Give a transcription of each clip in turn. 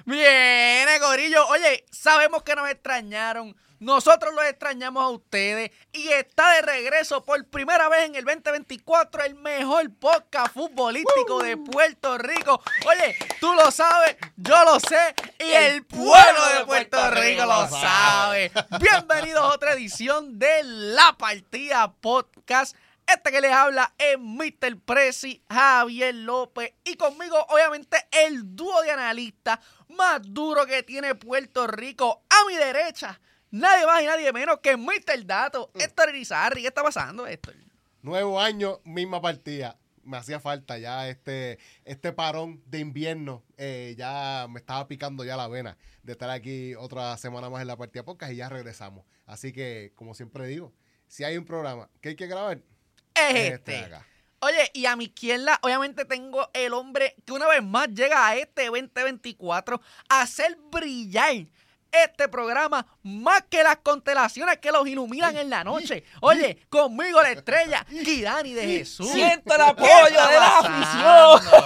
Viene, gorillo. Oye, sabemos que nos extrañaron. Nosotros los extrañamos a ustedes. Y está de regreso por primera vez en el 2024 el mejor podcast futbolístico de Puerto Rico. Oye, tú lo sabes, yo lo sé y el pueblo de Puerto Rico lo sabe. Bienvenidos a otra edición de La Partida Podcast. Este que les habla es Mr. Prezi, Javier López, y conmigo, obviamente, el dúo de analistas más duro que tiene Puerto Rico. A mi derecha, nadie más y nadie menos que Mr. Dato, Héctor Irizarry. ¿Qué está pasando, Héctor? Nuevo año, misma partida. Me hacía falta ya este parón de invierno. Ya me estaba picando ya la vena de estar aquí otra semana más en La Partida Podcast y ya regresamos. Así que, como siempre digo, si hay un programa que hay que grabar, es este. acá. Oye, y a mi izquierda, obviamente, tengo el hombre que una vez más llega a este 2024 a hacer brillar este programa más que las constelaciones que los iluminan en la noche. Oye, conmigo la estrella, Kidani de Jesús. Siento el apoyo de la afición.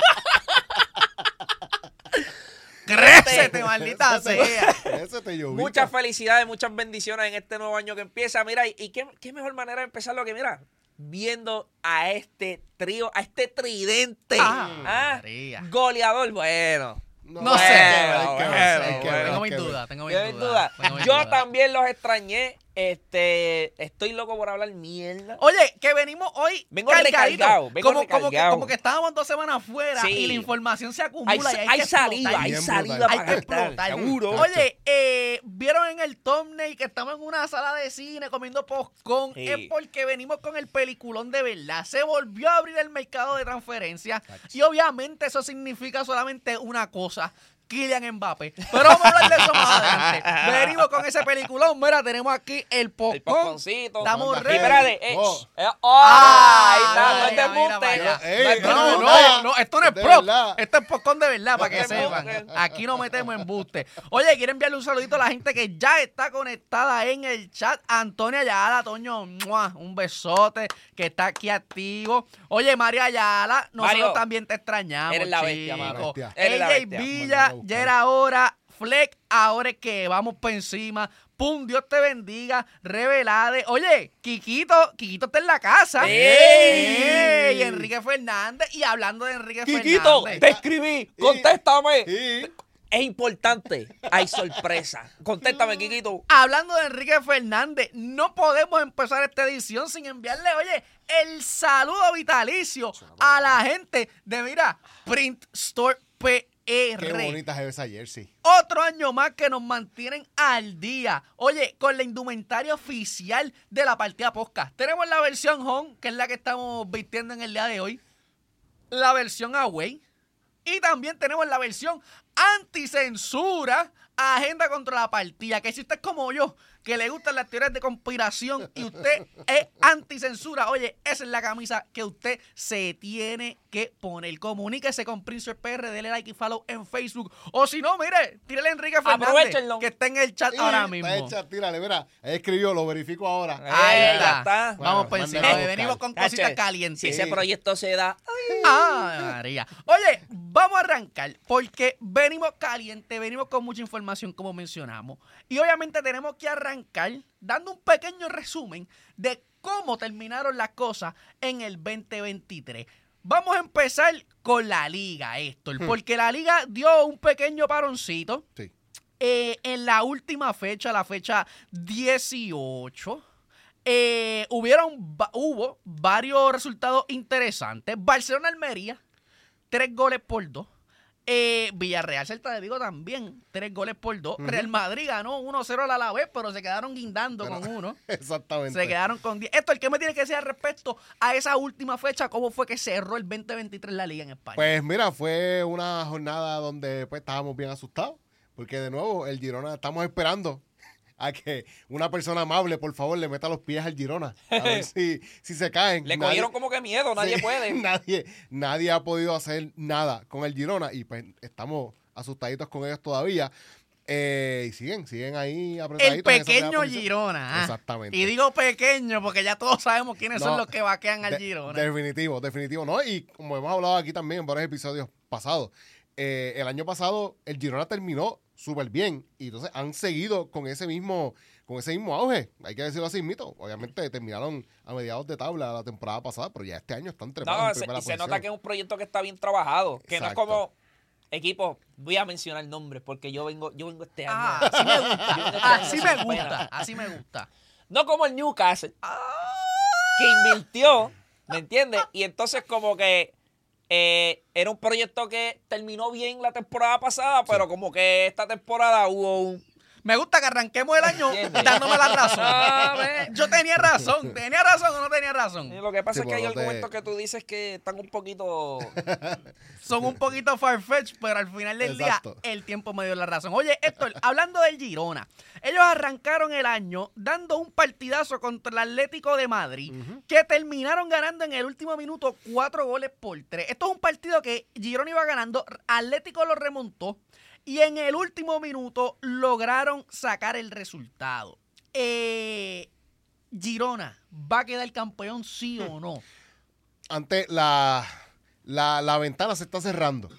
¡Crécete, maldita sea! Crécete, llovita. Muchas felicidades, muchas bendiciones en este nuevo año que empieza. Mira, y qué mejor manera de empezarlo que, mira, viendo a este trío, a este tridente. María. Goleador, bueno. No sé. Tengo mis dudas. Yo también los extrañé. Estoy loco por hablar mierda. Oye, que venimos hoy Vengo recargado. Como que estábamos 2 semanas fuera y la información se acumula. Hay salida para que explotar. Seguro. Oye, vieron en el thumbnail que estamos en una sala de cine comiendo popcorn. Sí. Es porque venimos con el peliculón de verdad. Se volvió a abrir el mercado de transferencias y obviamente eso significa solamente una cosa: Kylian Mbappé. Pero vamos a hablar de eso más adelante. Venimos con ese peliculón. Mira, tenemos aquí el popcorn. El popcorncito. Estamos Y ready. Espérate. Ahí está, no es de embuste. No, esto no es De prop. verdad. Esto es popcorn de verdad, para que No es sepan. embuste. Aquí no metemos embuste. Oye, quiero enviarle un saludito a la gente que ya está conectada en el chat. Antonia Ayala, Toño, ¡mua! Un besote, que está aquí activo. Oye, María Ayala, nosotros Mario, también te extrañamos, eres la bestia, chico. mano. Eres la AJ bestia. Villa, ya era hora. Fleck, ahora es que vamos por encima. Pum, Dios te bendiga. Revelade. Oye, Kikito está en la casa. ¡Ey! Y Enrique Fernández. Y hablando de Enrique Kikito, Fernández. te escribí. Contéstame. Sí. Es importante. Hay sorpresa. Contéstame, Kikito. Hablando de Enrique Fernández, no podemos empezar esta edición sin enviarle, oye, el saludo vitalicio a la gente de, mira, Print Store PR. Qué bonita es esa jersey. Otro año más que nos mantienen al día. Oye, con la indumentaria oficial de La Partida Podcast. Tenemos la versión home, que es la que estamos vistiendo en el día de hoy. La versión away. Y también tenemos la versión anticensura, agenda contra la partida. Que si usted es como yo, que le gustan las teorías de conspiración y usted es anticensura, oye, esa es la camisa que usted se tiene que poner. Comuníquese con Prince PR, dele like y follow en Facebook. O si no, mire, tírele a Enrique Fernández, Aprovechenlo. que está en el chat ahora mismo. Está hecha, tírale, mira. Ahí escribió, lo verifico ahora. Ahí Ya está. está. Vamos por Bueno, encima. mándalo a Venimos buscar. con cositas Cache, calientes. Si ese proyecto se da. María. Oye, vamos a arrancar porque venimos calientes, venimos con mucha información como mencionamos y obviamente tenemos que arrancar dando un pequeño resumen de cómo terminaron las cosas en el 2023. Vamos a empezar con la liga, Héctor, porque la liga dio un pequeño paroncito Sí. en la última fecha, la fecha 18. Hubo varios resultados interesantes. Barcelona-Almería, 3-2. Villarreal Celta de Vigo también, 3-2. Real Madrid ganó 1-0 al Alavés, pero se quedaron guindando con uno. Exactamente. Se quedaron con 10. Esto, ¿qué me tiene que decir al respecto a esa última fecha? ¿Cómo fue que cerró el 2023 la liga en España? Pues mira, fue una jornada donde pues estábamos bien asustados, porque de nuevo el Girona, estamos esperando a que una persona amable, por favor, le meta los pies al Girona, a ver si se caen. Le cogieron como que miedo, nadie Sí, puede. nadie ha podido hacer nada con el Girona y pues estamos asustaditos con ellos todavía. Y siguen ahí el apretaditos. en esa pequeño primera posición. Girona. Exactamente. Y digo pequeño porque ya todos sabemos quiénes son No, los que vaquean al Girona. Definitivo, ¿no? Y como hemos hablado aquí también en varios episodios pasados, el año pasado el Girona terminó súper bien y entonces han seguido con ese mismo auge, hay que decirlo así mito. Obviamente terminaron a mediados de tabla la temporada pasada, pero ya este año están trepados en primera se posición. nota que es un proyecto que está bien trabajado, que no es Exacto. como equipo, voy a mencionar nombres porque yo vengo este año. Así me gusta. Yo vengo este Así año me sin gusta. pena. Así me gusta. No como el Newcastle, que invirtió, ¿me entiendes? Y entonces como que era un proyecto que terminó bien la temporada pasada, pero como que esta temporada hubo un... Me gusta que arranquemos el año ¿Entiendes? dándome la razón. Ah, ve. Yo tenía razón o no tenía razón. Lo que pasa Sí, es que hay pero no te- argumentos que tú dices que están un poquito... Son un poquito farfetch, pero al final del Exacto. día el tiempo me dio la razón. Oye, Héctor, hablando del Girona, ellos arrancaron el año dando un partidazo contra el Atlético de Madrid, que terminaron ganando en el último minuto 4-3. Esto es un partido que Girona iba ganando, Atlético lo remontó y en el último minuto lograron sacar el resultado. Girona, ¿va a quedar campeón sí o no? Antes la ventana se está cerrando.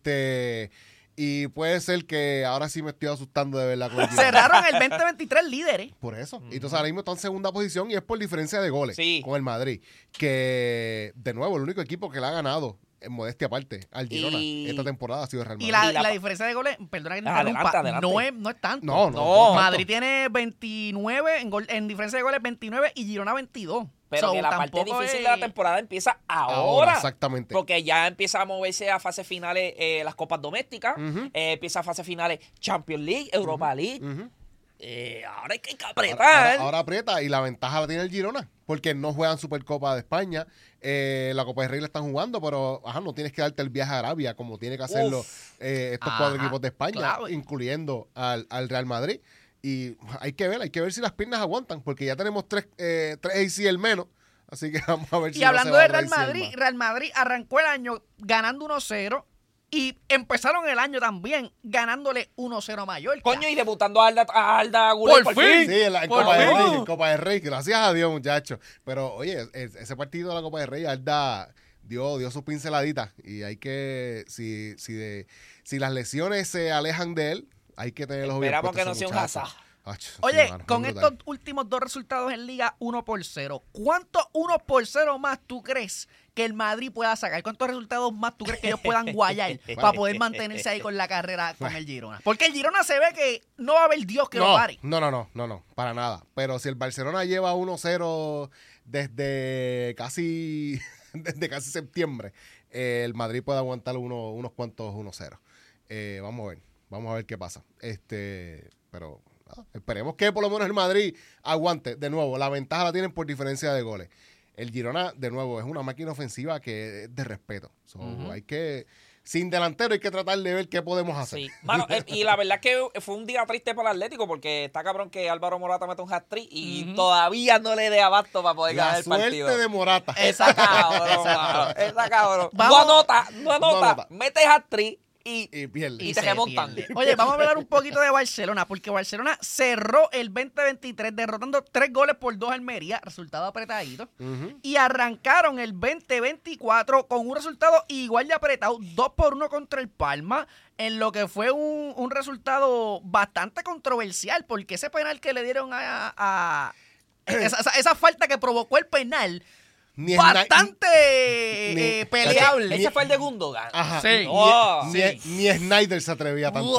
Y puede ser que ahora sí me estoy asustando de verdad con el Girona. Cerraron el 2023 líderes. Por eso. Y entonces ahora mismo está en segunda posición y es por diferencia de goles Sí. con el Madrid. Que, de nuevo, el único equipo que le ha ganado, en modestia aparte, al Girona Y- esta temporada ha sido el Real Y Madrid. la diferencia de goles, perdona que te Adelante, interrumpa, adelante. no es tanto. No. No. Madrid tiene 29 en diferencia de goles 29 y Girona 22. Pero So, que la parte tampoco difícil es- de la temporada empieza ahora. Exactamente. Porque ya empieza a moverse a fase finales las copas domésticas, Ujú. empieza a fase finales Champions League, Europa League. Ujú. Ahora hay que apretar. Ahora aprieta y la ventaja la tiene el Girona porque no juegan Supercopa de España, la Copa del Rey la están jugando, pero no tienes que darte el viaje a Arabia como tiene que hacerlo Uf. estos Ajá, 4 equipos de España, claro. incluyendo al Real Madrid. Y hay que ver si las piernas aguantan, porque ya tenemos 3 ACL menos, así que vamos a ver si Y no hablando se va de a Real ACL Madrid, más. Real Madrid arrancó el año ganando 1-0 y empezaron el año también ganándole 1-0 a Mallorca. Coño, y debutando a Arda Güler Por fin. Sí, en Por Copa del fin. Rey, en Copa del Rey, gracias a Dios, muchachos. Pero, oye, ese partido de la Copa del Rey, Arda dio sus pinceladitas. Y hay que, si las lesiones se alejan de él, hay que tener los ojos bien Esperamos puestos que no ese sea un muchacho. Hazard. Ach, sí, Oye, mano, con es brutal. estos últimos 2 resultados en Liga 1-0, ¿cuántos 1-0 más tú crees que el Madrid pueda sacar? ¿Cuántos resultados más tú crees que ellos puedan guayar para poder mantenerse ahí con la carrera con el Girona? Porque el Girona se ve que no va a haber Dios que lo pare. No, para nada. Pero si el Barcelona lleva 1-0 desde casi septiembre, el Madrid puede aguantar unos cuantos 1-0. Vamos a ver qué pasa. Pero esperemos que por lo menos el Madrid aguante. De nuevo, la ventaja la tienen por diferencia de goles. El Girona, de nuevo, es una máquina ofensiva que es de respeto. So, hay que, sin delantero, hay que tratar de ver qué podemos hacer. Sí. Mano, y la verdad es que fue un día triste para el Atlético porque está cabrón que Álvaro Morata mete un hat-trick y todavía no le dé abasto para poder ganar La el partido. suerte de Morata. Esa cabrón, mano. Esa cabrón. Vamos. No anota. Mete hat-trick Y pierde. Y te remontan. pierde. Oye, vamos a hablar un poquito de Barcelona, porque Barcelona cerró el 2023 derrotando 3-2 a Almería, resultado apretadito, Ujú. y arrancaron el 2024 con un resultado igual de apretado, 2-1 contra el Palma, en lo que fue un resultado bastante controversial, porque ese penal que le dieron esa falta que provocó el penal, Ni bastante ni- peleable. Ese fue el de Gundogan. Ajá. Sí. Oh, Ni Snyder se atrevía tanto.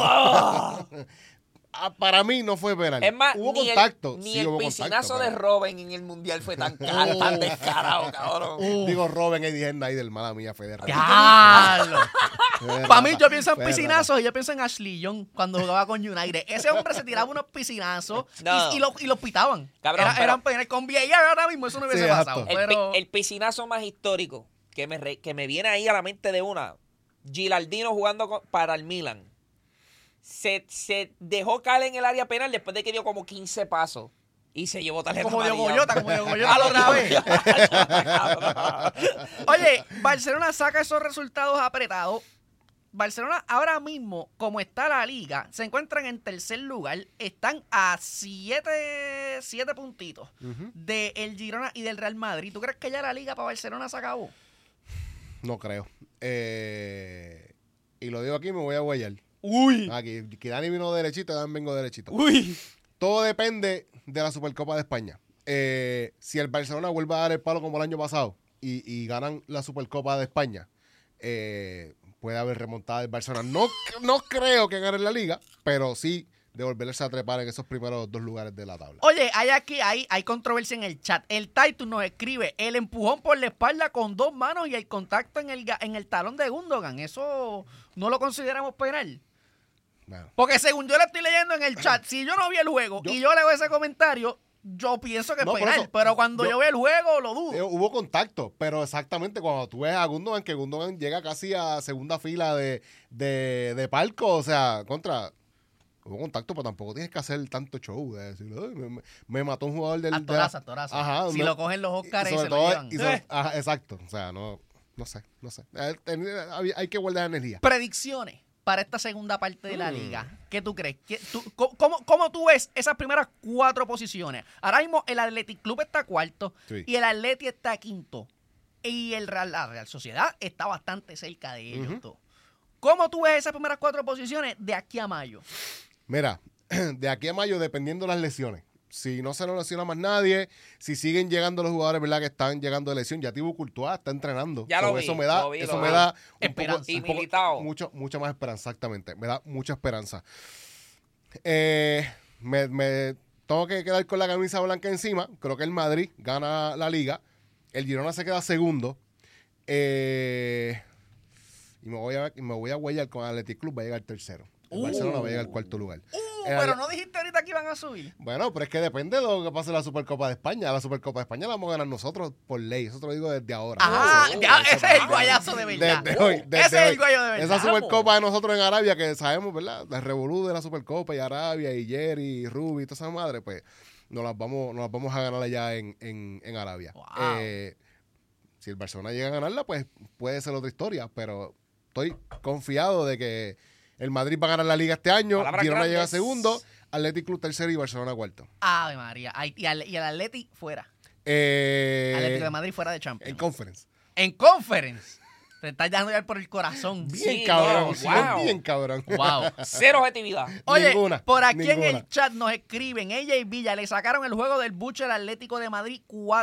Para mí no fue penal. Es más, hubo ni contacto. ni sí, el hubo piscinazo contacto, de Robben en el Mundial fue tan descarado, cabrón. Digo Robben y dije Snyder, mala mía, fue de rata. ¡Diablo! Fue de Para mí, rata, yo pienso en fue de piscinazos y yo pienso en Ashley Young cuando jugaba con United. Ese hombre se tiraba unos piscinazos No. y los pitaban. Cabrón, pero- Eran penales. Con VAR ahora mismo eso no hubiese Sí, pasado. exacto. Pero El piscinazo más histórico que me viene ahí a la mente de una, Gilardino jugando para el Milan. Se dejó caer en el área penal después de que dio como 15 pasos y se llevó tarjeta como Diego amarilla. Goyota, la otra vez. Oye, Barcelona saca esos resultados apretados. Barcelona ahora mismo, como está la liga, se encuentran en tercer lugar. Están a 7 puntitos Ujú. del Girona y del Real Madrid. ¿Tú crees que ya la liga para Barcelona se acabó? No creo. y lo digo aquí, me voy a huellar. Uy. Aquí, que Dani vino derechito, Dan vengo derechito. Uy. Todo depende de la Supercopa de España. Si el Barcelona vuelve a dar el palo como el año pasado y ganan la Supercopa de España, puede haber remontada del Barcelona. No creo que gane la liga, pero sí de volverse a trepar en esos primeros 2 lugares de la tabla. Oye, hay controversia en el chat. El Titus nos escribe el empujón por la espalda con 2 manos y el contacto en el talón de Gundogan. ¿Eso no lo consideramos penal? Bueno. Porque según yo le estoy leyendo en el chat, si yo no vi el juego y yo leo ese comentario, yo pienso que es No, por penal. eso, pero cuando yo veo el juego, lo dudo. Hubo contacto, pero exactamente cuando tú ves a Gundogan, que Gundogan llega casi a segunda fila de palco, o sea, hubo contacto, pero tampoco tienes que hacer tanto show de decir, "Ay, me mató un jugador del... Toraza. Ajá, Si no, lo cogen los Oscars y sobre se lo todo- llevan. ajá, exacto, o sea, no sé. Hay que guardar energía. Predicciones para esta segunda parte de la liga. ¿Qué tú crees? ¿Cómo tú ves esas primeras 4 posiciones? Ahora mismo el Athletic Club está cuarto Sí. y el Atleti está quinto. Y la Real Sociedad está bastante cerca de ellos. Ujú. Dos. ¿Cómo tú ves esas primeras 4 posiciones de aquí a mayo? Mira, de aquí a mayo, dependiendo de las lesiones. Si no se nos lesiona más nadie, si siguen llegando los jugadores, ¿verdad? Que están llegando de lesión. Ya Thibaut Courtois está entrenando. Ya lo So, vi, eso me da, lo vi. me da un Esperanza. Y Militao. mucha más esperanza, exactamente. Me da mucha esperanza. Me tengo que quedar con la camisa blanca encima. Creo que el Madrid gana la liga. El Girona se queda segundo. Y me voy a huellar con el Athletic Club, va a llegar tercero. El Barcelona va a llegar al cuarto lugar. Pero no dijiste ahorita que iban a subir. Bueno, pero es que depende de lo que pase en la Supercopa de España. La Supercopa de España la vamos a ganar nosotros por ley. Eso te lo digo desde ahora. Ajá, Oh, ya, eso ese es el vamos. guayazo de verdad. Desde hoy, Ese es el guayo de verdad. Esa Supercopa de nosotros en Arabia, que sabemos, ¿verdad? La revolú de la Supercopa y Arabia y Jerry y Ruby y toda esa madre, pues nos las vamos a ganar allá en Arabia. Wow. Si el Barcelona llega a ganarla, pues puede ser otra historia, pero estoy confiado de que el Madrid va a ganar la liga este año, Palabras Girona llega grandes. segundo, Athletic Club tercero y Barcelona cuarto. Ave María. Y el Atleti fuera. Atlético de Madrid fuera de Champions. En conference. En Conference. Te estás dejando llevar por el corazón. Bien Sí, cabrón, no, sí, wow. bien cabrón. Wow. Cero objetividad. Oye, Ninguna, por aquí en ninguna. el chat nos escriben, ella y Villa le sacaron el juego del buche al Atlético de Madrid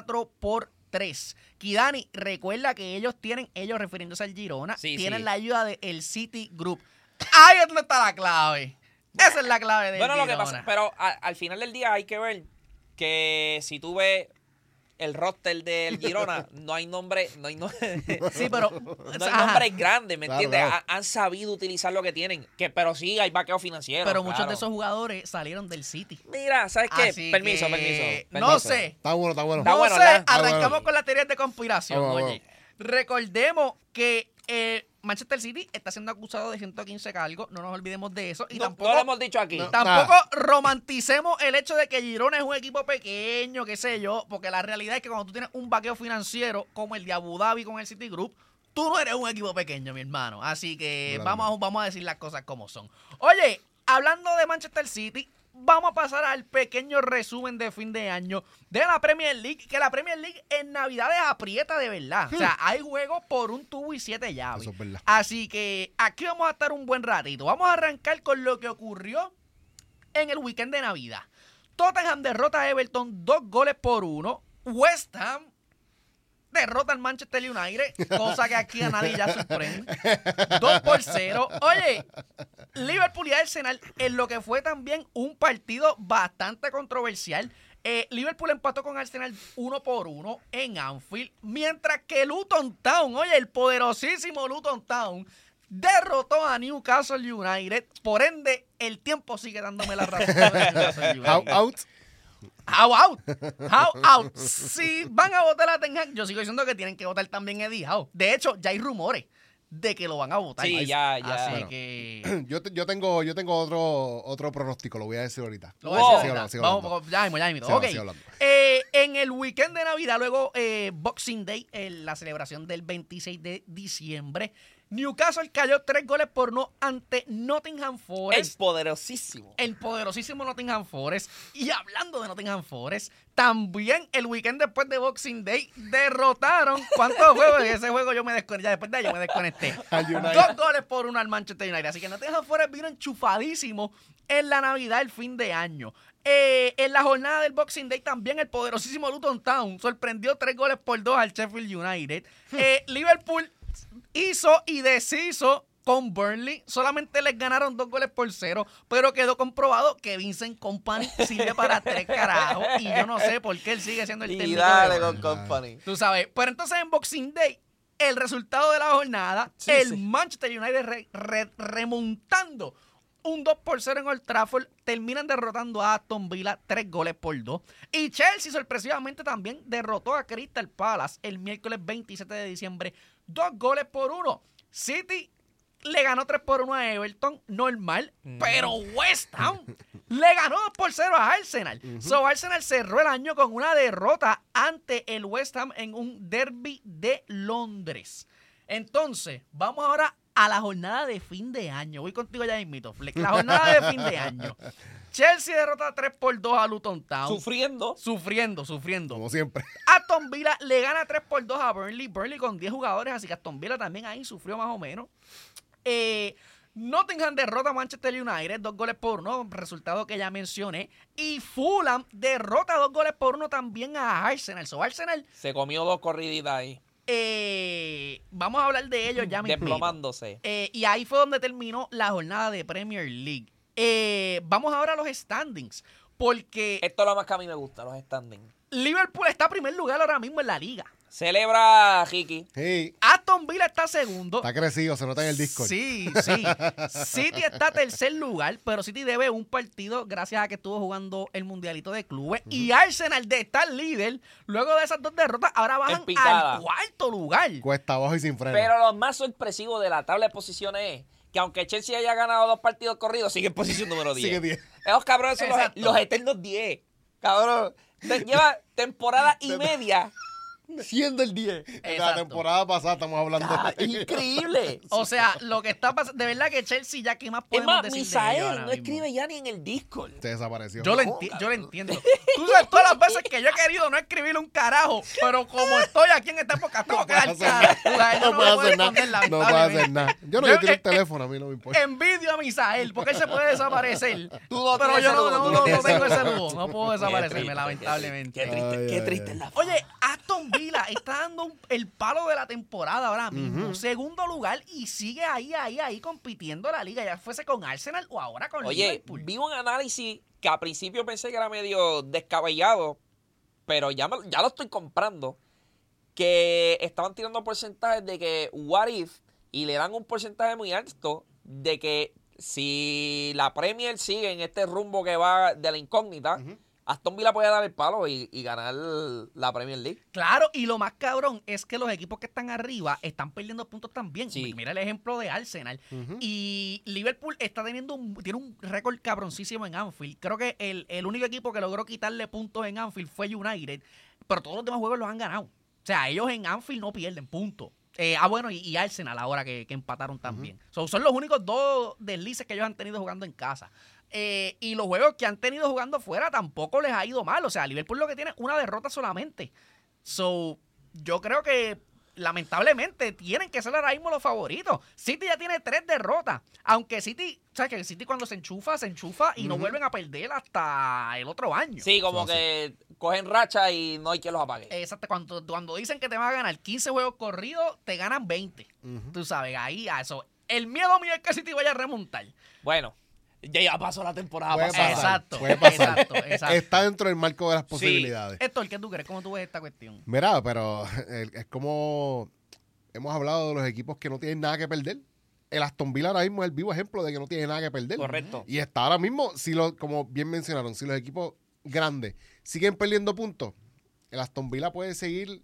4-3. Kidani, recuerda que ellos refiriéndose al Girona, Sí, tienen sí. la ayuda del City Group. Ahí es donde está la clave. Esa es la clave del Bueno, lo Girona. que pasa, pero al final del día hay que ver que si tú ves el roster del Girona, no hay nombre, Sí, pero... no hay ajá. nombres grandes, ¿me Claro, entiendes? claro. Han sabido utilizar lo que tienen, pero sí hay vaqueo financiero. Pero muchos claro. de esos jugadores salieron del City. Mira, ¿sabes qué? Así Permiso. que, No permiso. sé. Está bueno, está bueno. Está No bueno, sé, ¿verdad? arrancamos bueno. con las teorías de conspiración. Vamos, Oye, recordemos que Manchester City está siendo acusado de 115 cargos. No nos olvidemos de eso. Y No, tampoco, no lo hemos dicho aquí. No. tampoco romanticemos el hecho de que Girona es un equipo pequeño, qué sé yo. Porque la realidad es que cuando tú tienes un vaqueo financiero como el de Abu Dhabi con el City Group, tú no eres un equipo pequeño, mi hermano. Así que Claro. vamos a decir las cosas como son. Oye, hablando de Manchester City, vamos a pasar al pequeño resumen de fin de año de la Premier League, que la Premier League en Navidades aprieta de verdad. O sea, hay juegos por un tubo y 7 llaves. Eso es verdad. Así que aquí vamos a estar un buen ratito. Vamos a arrancar con lo que ocurrió en el weekend de Navidad. Tottenham derrota a Everton 2-1. West Ham derrota al Manchester United, cosa que aquí a nadie ya sorprende. 2-0. Oye, Liverpool y Arsenal en lo que fue también un partido bastante controversial. Liverpool empató con Arsenal 1-1 en Anfield, mientras que Luton Town, oye, el poderosísimo Luton Town, derrotó a Newcastle United. Por ende, el tiempo sigue dándome la razón. de Newcastle United. How out. How out. How out. Si van a votar a Ten Hag, yo sigo diciendo que tienen que votar también a Eddie Howe. De hecho, ya hay rumores de que lo van a votar. Sí, ya. Así Bueno. que... Yo tengo otro pronóstico, lo voy a decir ahorita. Lo voy a decir Sigue ahorita. hablando, sigue hablando. Vamos, ya mismo. Sigue Ok. hablando. En el weekend de Navidad, luego Boxing Day, la celebración del 26 de diciembre, Newcastle cayó 3-1 ante Nottingham El Forest. poderosísimo. El poderosísimo Nottingham Forest. Y hablando de Nottingham Forest, también el weekend después de Boxing Day derrotaron. ¿Cuántos juegos? Ese juego yo me desconecté. Ya después de ahí yo me desconecté. Al United. 2-1 al Manchester United. Así que Nottingham Forest vino enchufadísimo en la Navidad, el fin de año. En la jornada del Boxing Day también el poderosísimo Luton Town sorprendió 3-2 al Sheffield United. Liverpool hizo y deshizo con Burnley. Solamente les ganaron 2-0, pero quedó comprobado que Vincent Kompany sirve para 3 carajos. Y yo no sé por qué él sigue siendo el Y técnico. dale de con Burnley. Company. Tú sabes, pero entonces en Boxing Day, el resultado de la jornada, Sí, el sí. Manchester United remontando un 2-0 en Old Trafford, terminan derrotando a Aston Villa 3-2. Y Chelsea sorpresivamente también derrotó a Crystal Palace el miércoles 27 de diciembre 2-1. City le ganó 3-1 a Everton, normal, pero West Ham le ganó 2-0 a Arsenal. So Arsenal cerró el año con una derrota ante el West Ham en un derby de Londres. Entonces, vamos ahora a la jornada de fin de año. Voy contigo ya mismito, Fleck. La jornada de fin de año. Chelsea derrota 3-2 a Luton Town. Sufriendo. Sufriendo. Como siempre. Aston Villa le gana 3-2 a Burnley. Burnley con 10 jugadores, así que Aston Villa también ahí sufrió más o menos. Nottingham derrota a Manchester United 2-1, resultado que ya mencioné. Y Fulham derrota 2-1 también a Arsenal. So Arsenal, Se comió 2 corriditas ahí. vamos a hablar de ellos ya mismo. Desplomándose. Y ahí fue donde terminó la jornada de Premier League. Vamos ahora a los standings, porque Esto es lo más que a mí me gusta, los standings. Liverpool está en primer lugar ahora mismo en la liga. Celebra Ricky. Sí, Aston Villa está segundo. está crecido, se nota en el Discord. Sí. City está tercer lugar, pero City debe un partido gracias a que estuvo jugando el Mundialito de Clubes. Y Arsenal, de estar líder, luego de esas 2 derrotas, ahora bajan En picada. al cuarto lugar. Cuesta abajo y sin freno. Pero lo más sorpresivo de la tabla de posiciones es que aunque Chelsea haya ganado 2 partidos corridos, sigue en posición número 10. Sigue 10. Esos cabrones son Exacto. los eternos 10. Cabrón. Lleva temporada y media siendo el 10. En la Exacto. temporada pasada estamos hablando de... Increíble. O sea, lo que está pasando, de verdad que Chelsea ya que más Es podemos más, decir de ellos Misael ahora no mismo. escribe ya ni en el Discord. Se desapareció. Yo lo entiendo. Tú sabes todas las veces que yo he querido no escribirle un carajo, pero como estoy aquí en esta época, tengo que dar cara. Tú sabes, yo No puede me hacer nada. esconder, No puede hacer lamentablemente. nada. Yo no Yo, tiro el teléfono, a mí no me importa. Envidio a Misael, porque él se puede desaparecer. Tú no Pero tienes yo ese lujo, tú no tienes tengo ese ese lujo. lujo. No puedo Qué desaparecerme, triste, lamentablemente. Qué triste, Ay, qué ay, triste ay. es la Oye, Aston Villa está dando el palo de la temporada ahora mismo. Segundo lugar y sigue ahí compitiendo la liga. Ya fuese con Arsenal o ahora con Oye, Liverpool. vi un análisis que al principio pensé que era medio descabellado, pero ya lo estoy comprando, que estaban tirando porcentajes de que what if, y le dan un porcentaje muy alto de que si la Premier sigue en este rumbo que va de la incógnita, Aston Villa puede dar el palo y ganar la Premier League. Claro, y lo más cabrón es que los equipos que están arriba están perdiendo puntos también. Sí. Mira el ejemplo de Arsenal. Y Liverpool está tiene un récord cabroncísimo en Anfield. Creo que el único equipo que logró quitarle puntos en Anfield fue United, pero todos los demás juegos los han ganado. O sea, ellos en Anfield no pierden puntos. Bueno, y Arsenal ahora que empataron también. Son los únicos 2 deslices que ellos han tenido jugando en casa. Y los juegos que han tenido jugando fuera tampoco les ha ido mal. O sea, Liverpool lo que tiene es una derrota solamente. So, yo creo que lamentablemente tienen que ser ahora mismo los favoritos. City ya tiene 3 derrotas. Aunque City, o sea, que City cuando se enchufa y no vuelven a perder hasta el otro año. Sí, como que cogen racha y no hay quien los apague. Exacto, cuando dicen que te van a ganar 15 juegos corridos, te ganan 20. Tú sabes, ahí a eso. El miedo mío es que City vaya a remontar. Bueno, ya pasó la temporada Puede pasada. pasar, Exacto, puede pasar. exacto. Está dentro del marco de las posibilidades. Héctor, ¿qué tú crees? ¿Cómo tú ves esta cuestión? Mira, pero es como hemos hablado de los equipos que no tienen nada que perder. El Aston Villa ahora mismo es el vivo ejemplo de que no tiene nada que perder. Correcto. Y está ahora mismo, como bien mencionaron, si los equipos grandes siguen perdiendo puntos, el Aston Villa puede seguir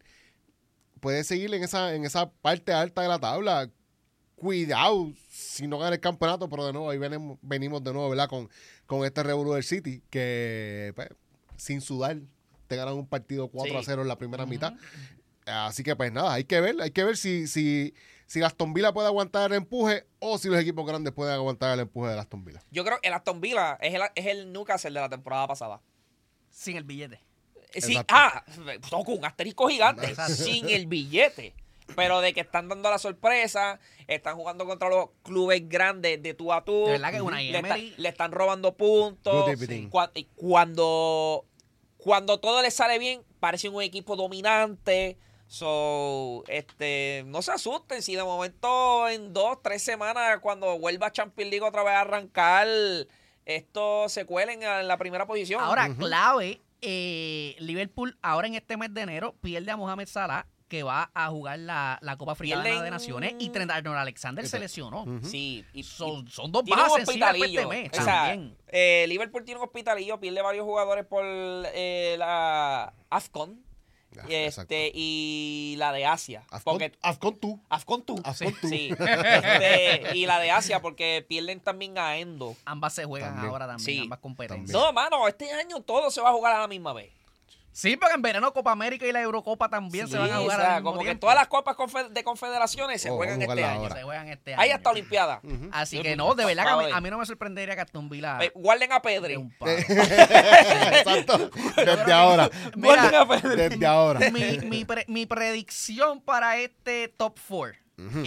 en esa parte alta de la tabla. Cuidado si no gana el campeonato, pero de nuevo ahí venimos de nuevo, ¿verdad? Con este revolú del City, que pues, sin sudar te ganan un partido 4-0 en la primera mitad. Así que pues nada, hay que ver si Aston Villa puede aguantar el empuje o si los equipos grandes pueden aguantar el empuje de Aston Villa. Yo creo que el Aston Villa es el Newcastle de la temporada pasada. Sin el billete. Sí, Exacto. con un asterisco gigante, Exacto. sin el billete. Pero de que están dando la sorpresa, están jugando contra los clubes grandes de tú a tú. De verdad que una Emery. Le están robando puntos. Good evening. Cuando todo le sale bien, parece un equipo dominante. So, no se asusten si de momento en 2-3 semanas, cuando vuelva a Champions League otra vez a arrancar, esto se cuelen en la primera posición. Ahora, clave, Liverpool ahora en este mes de enero pierde a Mohamed Salah, que va a jugar la Copa Africana Pierden- de Naciones, y Trent Alexander se lesionó. Sí, Son dos tiene un bajas sencillas para hospitalillo. este mes O sea, también. Liverpool tiene un hospitalillo, pierde varios jugadores por la AFCON Exacto. y la de Asia. Afcon tú. AFCON tú. Afcon tú. Sí. Y la de Asia porque pierden también a Endo. Ambas se juegan También. ahora también, Sí. ambas competencias. No, mano, este año todo se va a jugar a la misma vez. Sí, porque en verano Copa América y la Eurocopa también se van a Sí, jugar o sea, al mismo como que tiempo. todas las copas de confederaciones se Oh, juegan vamos a este jugarla año. ahora. Se juegan este año. Hay hasta Olimpiada. Así que no, de verdad que a mí no me sorprendería que Aston Villa Guarden a dé Pedri. un palo. Exacto. Desde ahora. Guarden Mira, a Pedri. Desde ahora. mi predicción para este top 4.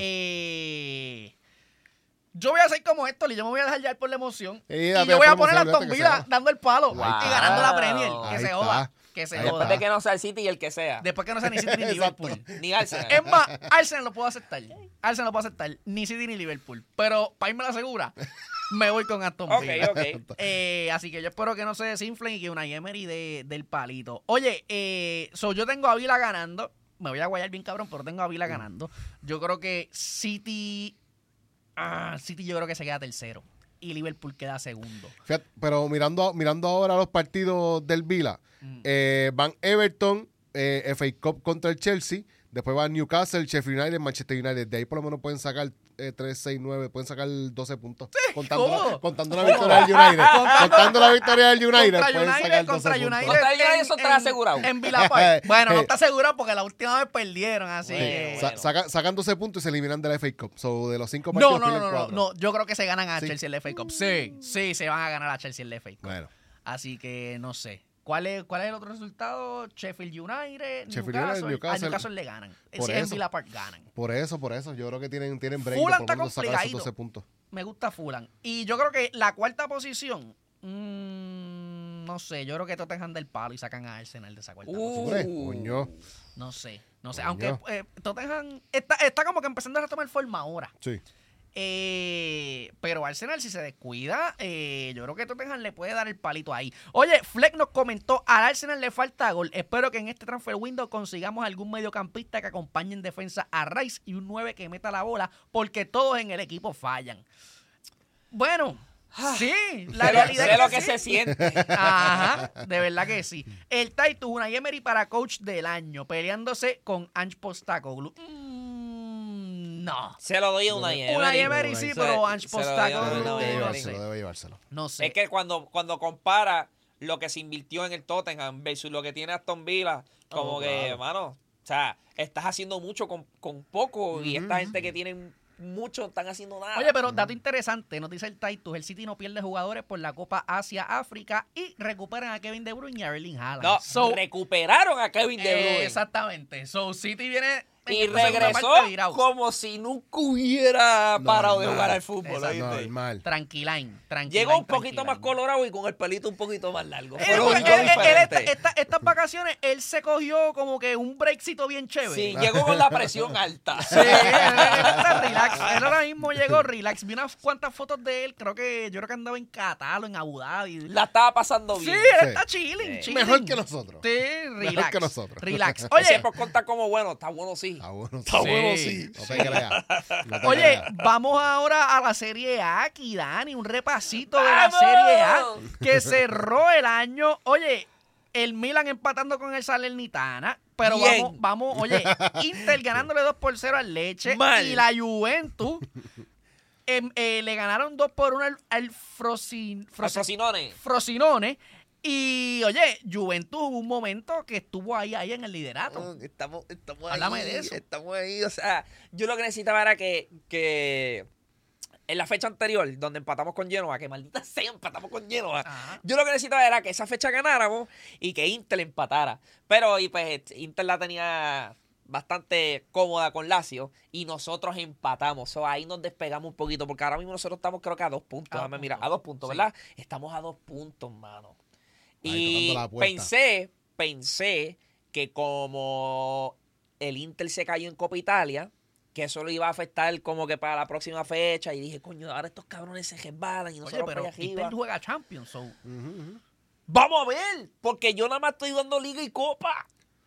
Yo voy a hacer como esto, y yo me voy a dejar llevar por la emoción. Sí, Y date yo voy a promoción, poner a olvídate Aston que se Villa va. dando el palo Wow. y ganando la Premier. Que Ahí se está. joda. Que se Ahí joda. Después de que no sea el City y el que sea. Después que no sea ni City ni Exacto. Liverpool. Ni Arsenal. Es más, Arsenal lo puedo aceptar. Arsenal lo puedo aceptar. Ni City ni Liverpool. Pero para irme a la segura, me voy con Aston Ok, Villa. ok. Así que yo espero que no se desinflen y que una Emery del palito. Oye, yo tengo a Villa ganando. Me voy a guayar bien cabrón, pero tengo a Villa ganando. Yo creo que City yo creo que se queda tercero. Y Liverpool queda segundo. Fíjate, pero mirando ahora los partidos del Villa, van Everton, FA Cup contra el Chelsea, después van Newcastle, Sheffield United, Manchester United. De ahí por lo menos pueden sacar 3, 6, 9, pueden sacar 12 puntos. ¿cómo? Contando la victoria del United. Contando la victoria del United, Contra pueden United, sacar 12 contra puntos. United. Contra United eso está asegurado. En Villa Park. Bueno, no está asegurado porque la última vez perdieron, así Bueno, que... bueno. Sacan 12 puntos y se eliminan de la FA Cup. So, de los 5 partidos pierden 4. No, yo creo que se ganan a Sí. Chelsea en la FA Cup. Sí, se van a ganar a Chelsea en la FA Cup. Bueno, Así que no sé. ¿Cuál es el otro resultado? Sheffield United, Sheffield Newcastle. United, Newcastle. A Newcastle le ganan. Por Si es en eso. Villa Park, ganan. por eso. Yo creo que tienen break de Fulham por lo menos está sacar esos complicadito. 12 puntos. Me gusta Fulham. Y yo creo que la cuarta posición, no sé, yo creo que Tottenham del palo y sacan a Arsenal de esa cuarta posición. Hombre, coño. No sé. Coño. Aunque Tottenham está como que empezando a retomar forma ahora. Sí. Pero Arsenal, si se descuida, yo creo que Tottenham le puede dar el palito ahí. Oye, Fleck nos comentó, al Arsenal le falta gol. Espero que en este transfer window consigamos algún mediocampista que acompañe en defensa a Rice y un 9 que meta la bola, porque todos en el equipo fallan. Bueno, sí, la realidad Sé es lo que que sí. se siente. Ajá, de verdad que sí. El Titus, una Emery para coach del año, peleándose con Ange Postecoglou. No. Se lo doy a una Una Emery sí, pero Ange Postecoglou, no, Debe no llevárselo, sé. debe llevárselo. No sé. Es que cuando compara lo que se invirtió en el Tottenham versus lo que tiene Aston Villa, como Oh, que, claro. mano, o sea, estás haciendo mucho con poco y esta gente que tienen mucho están haciendo nada. Oye, pero dato interesante, nos dice el Titus, el City no pierde jugadores por la Copa Asia-África y recuperan a Kevin De Bruyne y a Erling Haaland. no, So, recuperaron a Kevin De Bruyne. exactamente. So, City viene en Y esta segunda regresó parte virado. como si nunca hubiera parado de Normal. jugar al fútbol. Exacto. ¿oíste? Normal. Tranquilain. Llegó un poquito más colorado y con el pelito un poquito más largo. Fue lo Porque único diferente. estas vacaciones, él se cogió como que un breakcito bien chévere. Sí, llegó con la presión alta. Sí, él está relax. Él ahora mismo llegó relax. Vi unas cuantas fotos de él. Yo creo que andaba en Qatar o en Abu Dhabi. La estaba pasando Sí, bien. él Sí. está chilling, chilling. Mejor que nosotros. Sí, relax. que nosotros. Relax. Oye, Oye, siempre contar como bueno, está bueno sí. Está bueno. Está bueno Sí. sí. No te creas. No te oye, creas. vamos ahora a la Serie A aquí, Dani. Un repasito de la ¡Vamos! Serie A que cerró el año. Oye, el Milan empatando con el Salernitana. Pero Bien. vamos, oye, Inter ganándole 2-0 al Leche. Mal. Y la Juventus le ganaron 2-1 al Frosinone. Frosinone. Y, oye, Juventus hubo un momento que estuvo ahí en el liderato. Estamos Háblame ahí, de eso. estamos ahí. O sea, yo lo que necesitaba era que en la fecha anterior, donde empatamos con Genoa, que maldita sea, empatamos con Genoa. Ajá. Yo lo que necesitaba era que esa fecha ganáramos y que Inter empatara. Pero, y pues, Inter la tenía bastante cómoda con Lazio y nosotros empatamos. So, ahí nos despegamos un poquito, porque ahora mismo nosotros estamos creo que a 2 puntos. A 2 Déjame mirar, puntos. a 2 puntos, Sí. ¿verdad? Estamos a 2 puntos, mano. Ahí Y tocando la puerta. pensé que como el Inter se cayó en Copa Italia, que eso lo iba a afectar como que para la próxima fecha. Y dije, coño, ahora estos cabrones se resbalan y Oye, nosotros pero para allá arriba. Inter juega Champions, so. Ujú, ujú. Vamos a ver, porque yo nada más estoy dando Liga y Copa.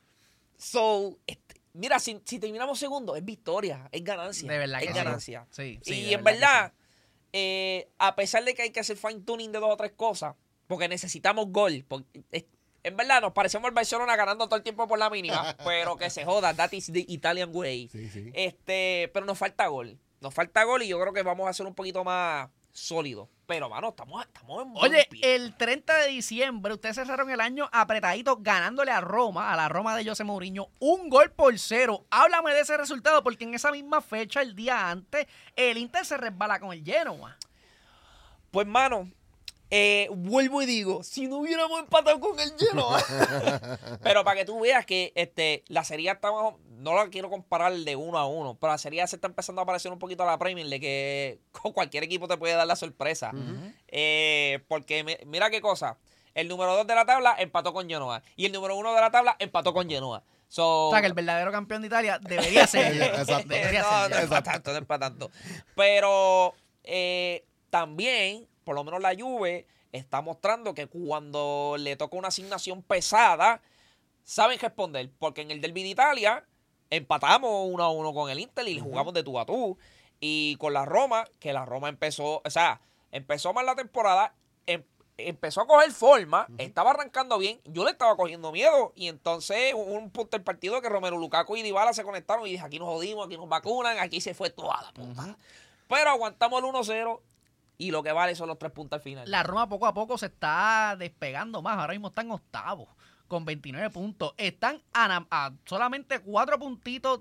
So, mira, si terminamos segundo, es victoria, es ganancia. De verdad es que ganancia. sí. Sí, Y de en verdad verdad, a pesar de que hay que hacer fine tuning de 2 o 3 cosas, porque necesitamos gol. En verdad, nos parecemos el Barcelona ganando todo el tiempo por la mínima, pero que se joda, that is the Italian way. Sí, sí. Pero nos falta gol. Nos falta gol y yo creo que vamos a ser un poquito más sólidos. Pero, mano, estamos en buen Oye, pie. el 30 de diciembre ustedes cerraron el año apretadito ganándole a la Roma de José Mourinho, 1-0. Háblame de ese resultado porque en esa misma fecha, el día antes, el Inter se resbala con el Genoa. Pues, mano, vuelvo y digo, si no hubiéramos empatado con el Genoa. Pero para que tú veas que la serie está no la quiero comparar de 1-1, pero la serie se está empezando a parecer un poquito a la Premier, de que con cualquier equipo te puede dar la sorpresa. Porque mira qué cosa, el número 2 de la tabla empató con Genoa y el número 1 de la tabla empató con Genoa. O sea, que el verdadero campeón de Italia debería ser. Exacto. Debería No, ser. no es para tanto, no es para tanto. Pero también, por lo menos la Juve está mostrando que cuando le toca una asignación pesada, saben responder. Porque en el Derby de Italia empatamos 1-1 con el Inter y le jugamos de tú a tú. Y con la Roma, que la Roma empezó mal la temporada, empezó a coger forma, estaba arrancando bien, yo le estaba cogiendo miedo y entonces hubo un punto del partido que Romelu Lukaku y Dybala se conectaron y dije, aquí nos jodimos, aquí nos vacunan, aquí se fue toda la puta. Pero aguantamos el 1-0 y lo que vale son los 3 puntos al final. La Roma poco a poco se está despegando más. Ahora mismo están octavos con 29 puntos. Están a solamente 4 puntitos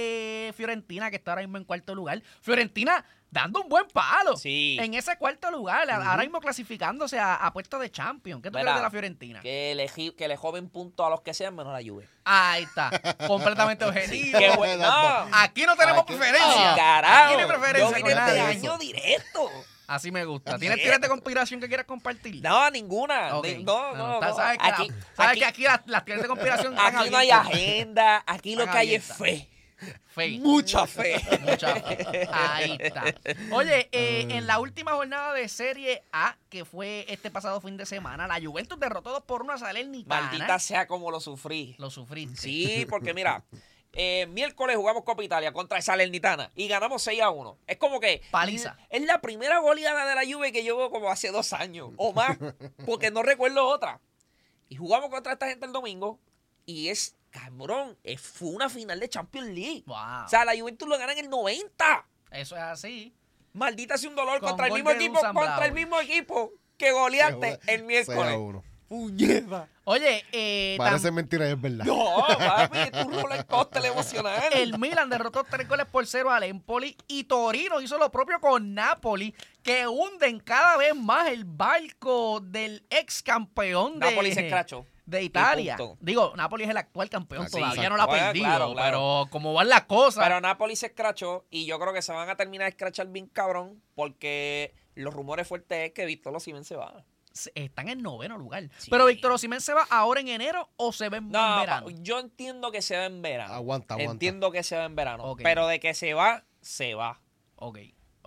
de Fiorentina, que está ahora mismo en cuarto lugar. Fiorentina dando un buen palo Sí. en ese cuarto lugar. Ahora mismo clasificándose a puestos de Champions. ¿Qué tú Mira, crees de la Fiorentina? Que le joven puntos a los que sean menos a la Juve. Ahí está. Completamente objetivo. Qué bueno. Aquí no tenemos Aquí- preferencia. Carajo, Aquí no hay preferencia yo con vine este nadie. año directo. Así me gusta. ¿Tienes tiras de conspiración que quieras compartir? No, ninguna. Ok. No. Sabes que, Aquí, sabes que aquí las teorías de conspiración están aquí no hay abiertas. agenda. Aquí lo Están que hay abiertas. es fe. Fe. Mucha fe. Mucha fe. Ahí está. Oye, en la última jornada de Serie A, que fue este pasado fin de semana, la Juventus derrotó 2-1 a Salernitana. Maldita sea como lo sufrí. Lo sufriste. Sí, porque mira, miércoles jugamos Copa Italia contra Salernitana y ganamos 6-1. Es como que Paliza. es la primera goleada de la Juve que yo veo como hace 2 años o más, porque no recuerdo otra. Y jugamos contra esta gente el domingo y es, cabrón, fue una final de Champions League. Wow. O sea, la Juventus lo gana en el 90. Eso es así. Maldita sea un dolor Con contra el gol mismo de equipo, Dusan contra el Vlahovic. mismo equipo que goleaste el miércoles. 6-1. Puñeta. Oye, Parece mentira y es verdad. No, papi, es tu roller coaster emocional. el Milan derrotó 3-0 al Empoli y Torino hizo lo propio con Napoli, que hunden cada vez más el barco del ex campeón Napoli se escrachó. de Italia. Y punto. Digo, Napoli es el actual campeón, Sí, todavía exacto. no la ha Bueno, perdido, claro. pero como van las cosas, Pero Napoli se escrachó y yo creo que se van a terminar de escrachar bien cabrón porque los rumores fuertes es que Víctor Osimhen se va. están en 9º lugar. Sí. Pero Víctor Osimhen se va ahora en enero o se ve en No, verano. yo entiendo que se va en verano. Aguanta. Entiendo que se va en verano. Ok. Pero de que se va, se va. Ok.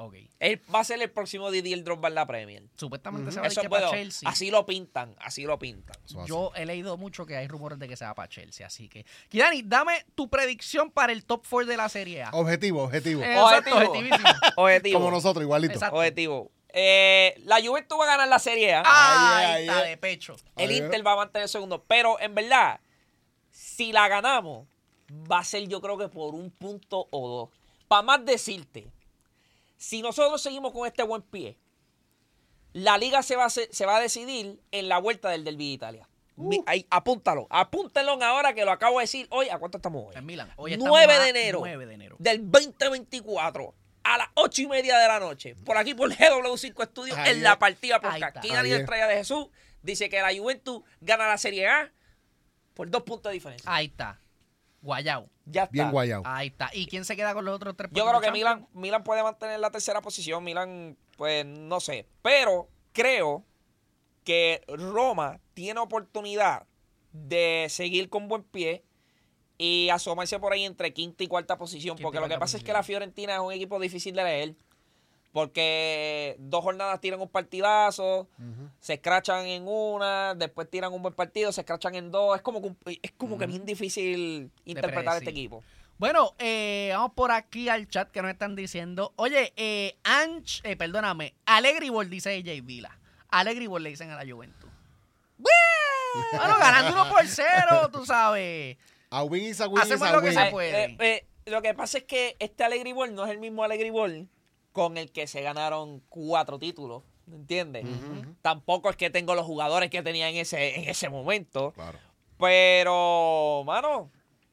Él va a ser el próximo Didier Drogba en la Premier. Supuestamente se va Eso de es que para bueno. Chelsea. Así lo pintan. Eso así. Yo he leído mucho que hay rumores de que se va para Chelsea, así que... Kirani, dame tu predicción para el top 4 de la Serie A. Objetivo. Exacto, Objetivo. objetivísimo. Objetivo. Como nosotros, igualito. Exacto. Objetivo. La Juventus va a ganar la Serie A. Ahí Ay, está, ay. de pecho. El Ay, Inter va a mantener el segundo. Pero en verdad, si la ganamos, va a ser yo creo que por 1 punto o 2. Para más decirte, si nosotros seguimos con este buen pie, La liga se va a decidir en la vuelta del Derby de Italia. Ahí, apúntalo. Apúntenlo ahora que lo acabo de decir hoy. ¿A cuánto estamos hoy? En Milán. Hoy 9 de enero. 9 de enero. Del 2024 a las 8:30 de la noche. Por aquí por GW5 Studios en la partida por acá. Aquí Daniel Estrella de Jesús dice que la Juventus gana la Serie A por 2 puntos de diferencia. Ahí está. Guayao. Ya está. Bien guayado. Ahí está. ¿Y quién se queda con los otros 3 Yo creo que Milan puede mantener la tercera posición. Milan, pues no sé. Pero creo que Roma tiene oportunidad de seguir con buen pie y asomarse por ahí entre quinta y cuarta posición. Porque lo que pasa es que la Fiorentina es un equipo difícil de leer. Porque 2 jornadas tiran un partidazo, se escrachan en una, después tiran un buen partido, se escrachan en 2. Es como que bien difícil interpretar este equipo. Bueno, vamos por aquí al chat que nos están diciendo. Oye, perdóname, Alegribol dice AJ Vila. Alegribol le dicen a la Juventus. Bueno, ganando 1-0, tú sabes. A win is a win Hacemos is a lo que win. se puede. Lo que pasa es que este Alegribol no es el mismo Alegribol con el que se ganaron 4 títulos, ¿entiendes? Tampoco es que tengo los jugadores que tenía en ese momento. Claro. Pero, mano,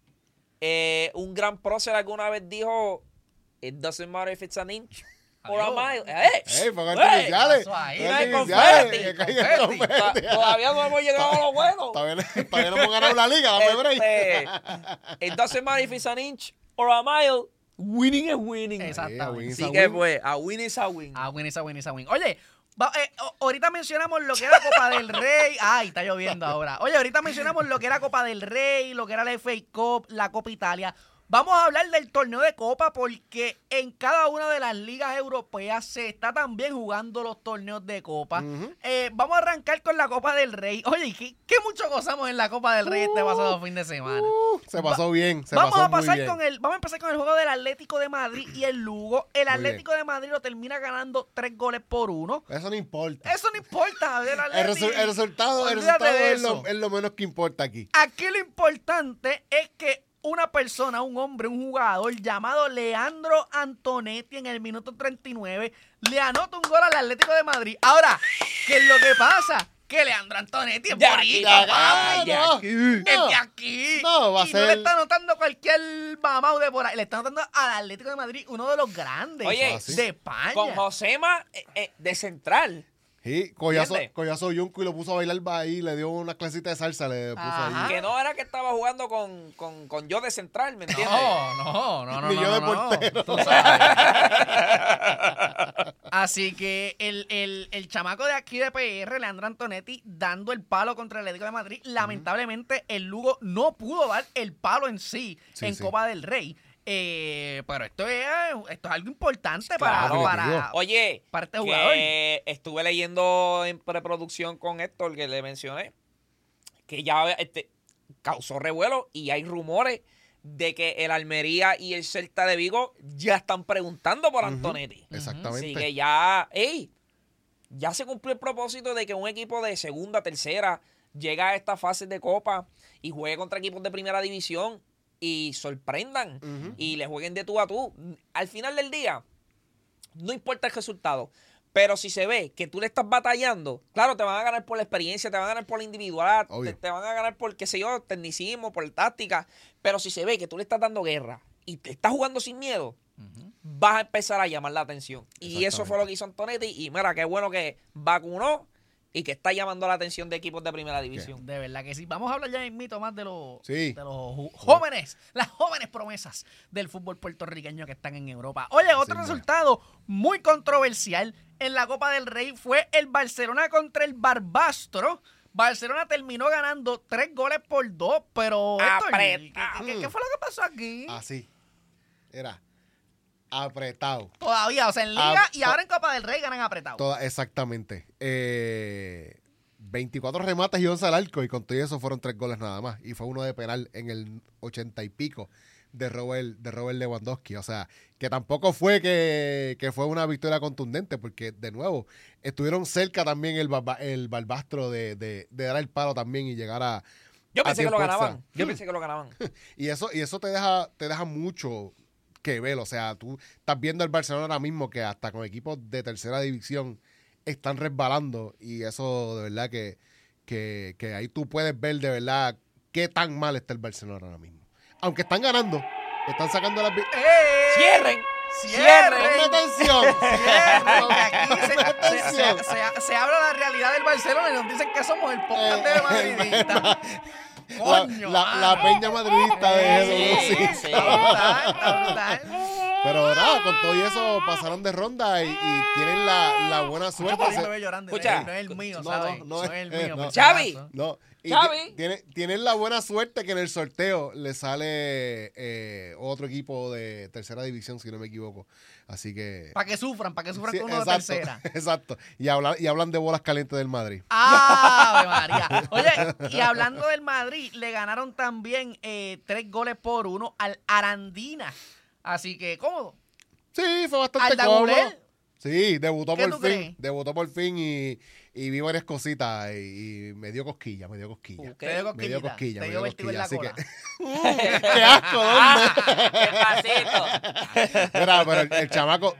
un gran prócer alguna vez dijo, it doesn't matter if it's an inch or a mile. Pongan iniciales. pasó ahí? Pongan No hay iniciales, confeti, que caigan confeti. Todavía no hemos llegado a lo bueno. Todavía no hemos ganado la liga, dame break. It doesn't matter if it's an inch or a mile. Winning is winning. Exactamente. Así que pues, a win is a win. A win is a win is a win. Oye, ahorita mencionamos lo que era Copa del Rey. Ay, está lloviendo ahora. Oye, ahorita mencionamos lo que era Copa del Rey, lo que era la FA Cup, la Copa Italia. Vamos a hablar del torneo de Copa porque en cada una de las ligas europeas se está también jugando los torneos de Copa. Vamos a arrancar con la Copa del Rey. Oye, ¿qué mucho gozamos en la Copa del Rey este pasado fin de semana? Se pasó bien, Vamos a muy bien. vamos a empezar con el juego del Atlético de Madrid y el Lugo. El Atlético de Madrid lo termina ganando 3-1. Eso no importa. Eso no importa. El resultado es lo menos que importa aquí. Aquí lo importante es que una persona, un hombre, un jugador llamado Leandro Antonetti en el minuto 39 le anota un gol al Atlético de Madrid. Ahora, ¿qué es lo que pasa? Que Leandro Antonetti es boricua, papi. Es de aquí. No, va a y ser... no le está anotando cualquier mamau de por ahí. Le está anotando al Atlético de Madrid, uno de los grandes de España. Con Josema de central. Sí, Collazo Yunco y lo puso a bailar ahí, le dio una clasita de salsa, le puso ahí. Que no era que estaba jugando con yo de central, ¿me entiendes? No. Ni yo de portero. Tú sabes. Así que el chamaco de aquí de PR, Leandro Antonetti, dando el palo contra el Atlético de Madrid. Lamentablemente, el Lugo no pudo dar el palo en sí en Copa del Rey. Pero esto es algo importante para este jugador. Estuve leyendo en preproducción con Héctor, que le mencioné, que ya causó revuelo y hay rumores de que el Almería y el Celta de Vigo ya están preguntando por Antonetti. Exactamente. Así que ya se cumplió el propósito de que un equipo de segunda, tercera llega a esta fase de Copa y juegue contra equipos de primera división y sorprendan y le jueguen de tú a tú. Al final del día, no importa el resultado, pero si se ve que tú le estás batallando, claro, te van a ganar por la experiencia, te van a ganar por la individualidad, te van a ganar por, qué sé yo, tecnicismo, por táctica, pero si se ve que tú le estás dando guerra y te estás jugando sin miedo, vas a empezar a llamar la atención. Y eso fue lo que hizo Antonetti y mira, qué bueno que vacunó y que está llamando la atención de equipos de primera división. De verdad que sí. Vamos a hablar ya en mito más de los jóvenes, las jóvenes promesas del fútbol puertorriqueño que están en Europa. Oye, otro resultado muy controversial en la Copa del Rey fue el Barcelona contra el Barbastro. Barcelona terminó ganando 3-2, pero ¿qué fue lo que pasó aquí? Así. Era apretado. Todavía, o sea, en Liga y ahora en Copa del Rey ganan apretado. Exactamente. 24 remates y 11 al arco, y con todo eso fueron 3 goles nada más. Y fue uno de penal en el 80 y pico de Robert Lewandowski. O sea, que tampoco fue que fue una victoria contundente, porque de nuevo estuvieron cerca también el Barbastro de dar el palo también y llegar a... Yo pensé que lo ganaban. Y eso te deja mucho que ver. O sea, tú estás viendo al Barcelona ahora mismo, que hasta con equipos de tercera división están resbalando y eso de verdad que ahí tú puedes ver de verdad qué tan mal está el Barcelona ahora mismo. Aunque están ganando, están sacando las... ¡Cierren! ¡Ponme atención! Porque aquí se habla de la realidad del Barcelona y nos dicen que somos el podcast de madridistas. Coño, la peña madridista de Sí, GW. sí. Está brutal. Pero nada, con todo y eso pasaron de ronda y tienen la buena Mucho suerte. por ahí me veo llorando. Escucha. No es el mío, No, ¿sabes? no No es el mío. no. por si Xavi. acaso. No, y Xavi. tienen la buena suerte que en el sorteo le sale otro equipo de tercera división, si no me equivoco. Así que... Para que sufran Sí, con uno de exacto, tercera. Exacto. Y hablan de bolas calientes del Madrid. ¡Ave María! Oye, y hablando del Madrid, le ganaron también 3-1 al Arandina. Así que, cómodo. Sí, fue bastante ¿Arda cómodo. Güler? Sí, debutó ¿Qué por tú fin. crees? Debutó por fin y vi varias cositas y me dio cosquilla. Te dio Me dio cosquilla. Te me dio dio vértigo en la cosquilla, cola. así que- ¡Qué asco! ¿Dónde? ¡Qué pasito! Mira, pero el chamaco...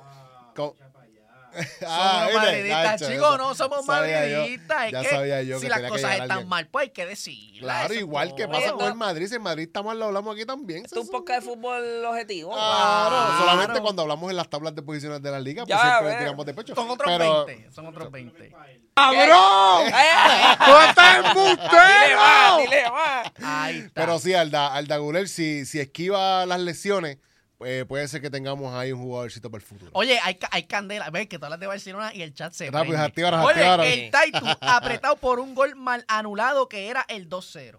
Somos mire, madridistas, Nacho, chicos, eso no somos sabía yo. madridistas. Es Ya que sabía yo si que las tenía que cosas llegar están alguien. mal, pues hay que decirlas. Claro, eso igual es que todo. pasa Esto- con el Madrid. Si el Madrid está mal, lo hablamos aquí también. Esto es un podcast de fútbol objetivo. Claro, solamente cuando hablamos en las tablas de posiciones de la liga, pues Ya, siempre ve. tiramos de pecho. Son otros Pero- 20. Son otros 20. ¡Cabrón! ¡Tú estás Dile embustero! más, dile más. Ahí está. Pero sí, Arda Güler, si esquiva las lesiones, pues puede ser que tengamos ahí un jugadorcito para el futuro. Oye, hay candela. Ves que tú hablas de Barcelona y el chat se Rápido, prende. actívalas, Oye, actívalas. el Taitu apretado por un gol mal anulado que era el 2-0.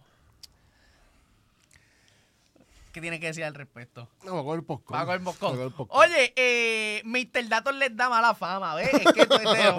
¿Qué tiene que decir al respecto? No, va a coger popcorn. Pago el Va a bocón. coger popcorn. Oye, Mr. Datos les da mala fama, ¿ves? Es que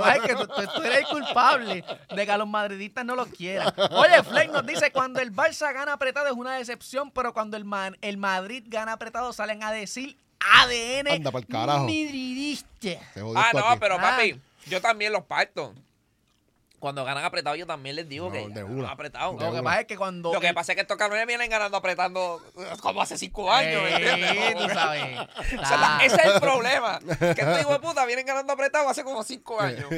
tú eres el culpable de que a los madridistas no los quieran. Oye, Flake nos dice, cuando el Barça gana apretado es una decepción, pero cuando el Madrid gana apretado salen a decir ADN Anda pa'l carajo. madridista. Se jodió Ah, esto no, aquí. pero papi, yo también los parto. Cuando ganan apretado, yo también les digo No, que de ganan una. apretado. De Lo que pasa es que cuando... Lo que pasa es que estos cabrones vienen ganando apretando como hace 5 años, ¿me entiendes? tú sabes. O sea, ese es el problema. Que estos hijos de puta vienen ganando apretado hace como 5 años.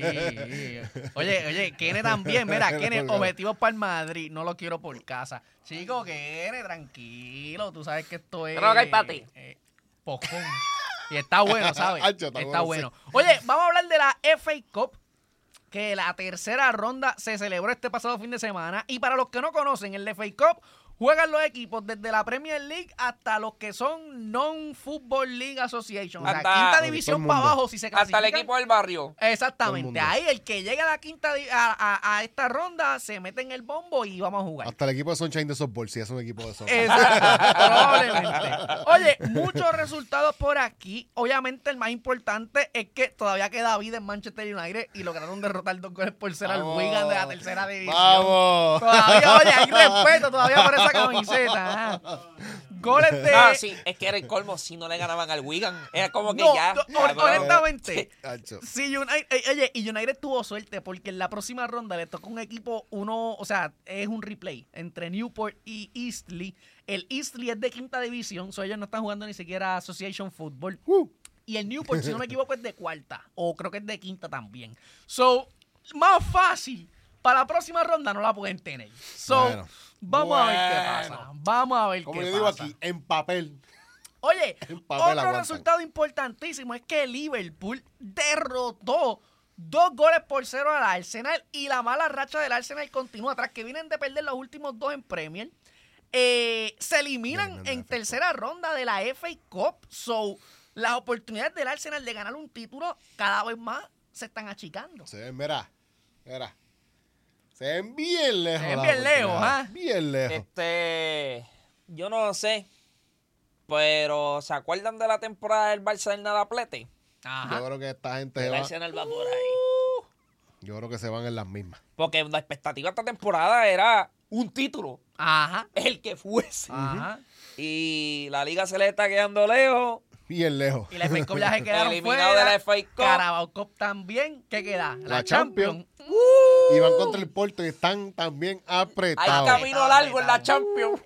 Sí. Oye, Kene también, mira, Kene, objetivos para el Madrid, no lo quiero por casa. Chico, Kene, tranquilo, tú sabes que esto es... Creo que hay pa' ti. Pocón. Y está bueno, ¿sabes? Hacho, está Está bueno, bueno. Oye, vamos a hablar de la FA Cup, que la tercera ronda se celebró este pasado fin de semana. Y para los que no conocen, en la FA Cup juegan los equipos desde la Premier League hasta los que son Non-Football League Association. O sea, Hasta- quinta todo el división mundo. para abajo si se Hasta el clasifican. equipo del barrio. Todo el Exactamente. mundo. Ahí el que llega a la quinta a esta ronda se mete en el bombo y vamos a jugar. Hasta el equipo de Sunshine de softball, sí, es un equipo de softball. Exacto, probablemente. Oye, muchos resultados por aquí. Obviamente el más importante es que todavía queda vida en Manchester United y lograron derrotar 2 goles por 0 al Vamos. Wigan de la tercera división. ¡Vamos! Todavía, oye, hay respeto todavía por esa camiseta. ¿ah? Goles de... No, sí, es que era el colmo si no le ganaban al Wigan. Era como que No, ya. no, cabrón. honestamente, Hacho. sí, oye, y United tuvo suerte porque en la próxima ronda le tocó un equipo, o sea, es un replay entre Newport y Eastleigh. El Eastleigh es de quinta división, so ellos no están jugando ni siquiera Association Football. Y el Newport, si no me equivoco, es de cuarta, o creo que es de quinta también. So, más fácil, para la próxima ronda no la pueden tener. So, Bueno. vamos a ver qué Bueno. pasa. Vamos a ver Como qué yo pasa. digo aquí, en papel. Oye, En papel otro aguantan. resultado importantísimo es que Liverpool derrotó 2 goles por 0 al Arsenal y la mala racha del Arsenal continúa. Tras que vienen de perder los últimos 2 en Premier, se eliminan en tercera ronda de la FA Cup. So, las oportunidades del Arsenal de ganar un título cada vez más se están achicando. Se ven, mira. Se ven bien lejos. Se ven las bien lejos, oportunidades. ¿ah? Bien lejos. Yo no sé. Pero, ¿se acuerdan de la temporada del Barça del Nadaplete? Ajá. Yo creo que esta gente se El va. Arsenal va por ahí. Yo creo que se van en las mismas. Porque la expectativa de esta temporada era un título. Ajá. El que fuese. Ajá. Y la liga se le está quedando lejos. Bien lejos. Y la FA Cup ya se quedaron Eliminado fuera. de la FA Cup. Carabao Cup también. ¿Qué queda? La Champions. Y van contra el Porto y están también Hay apretados. camino largo en la Champions.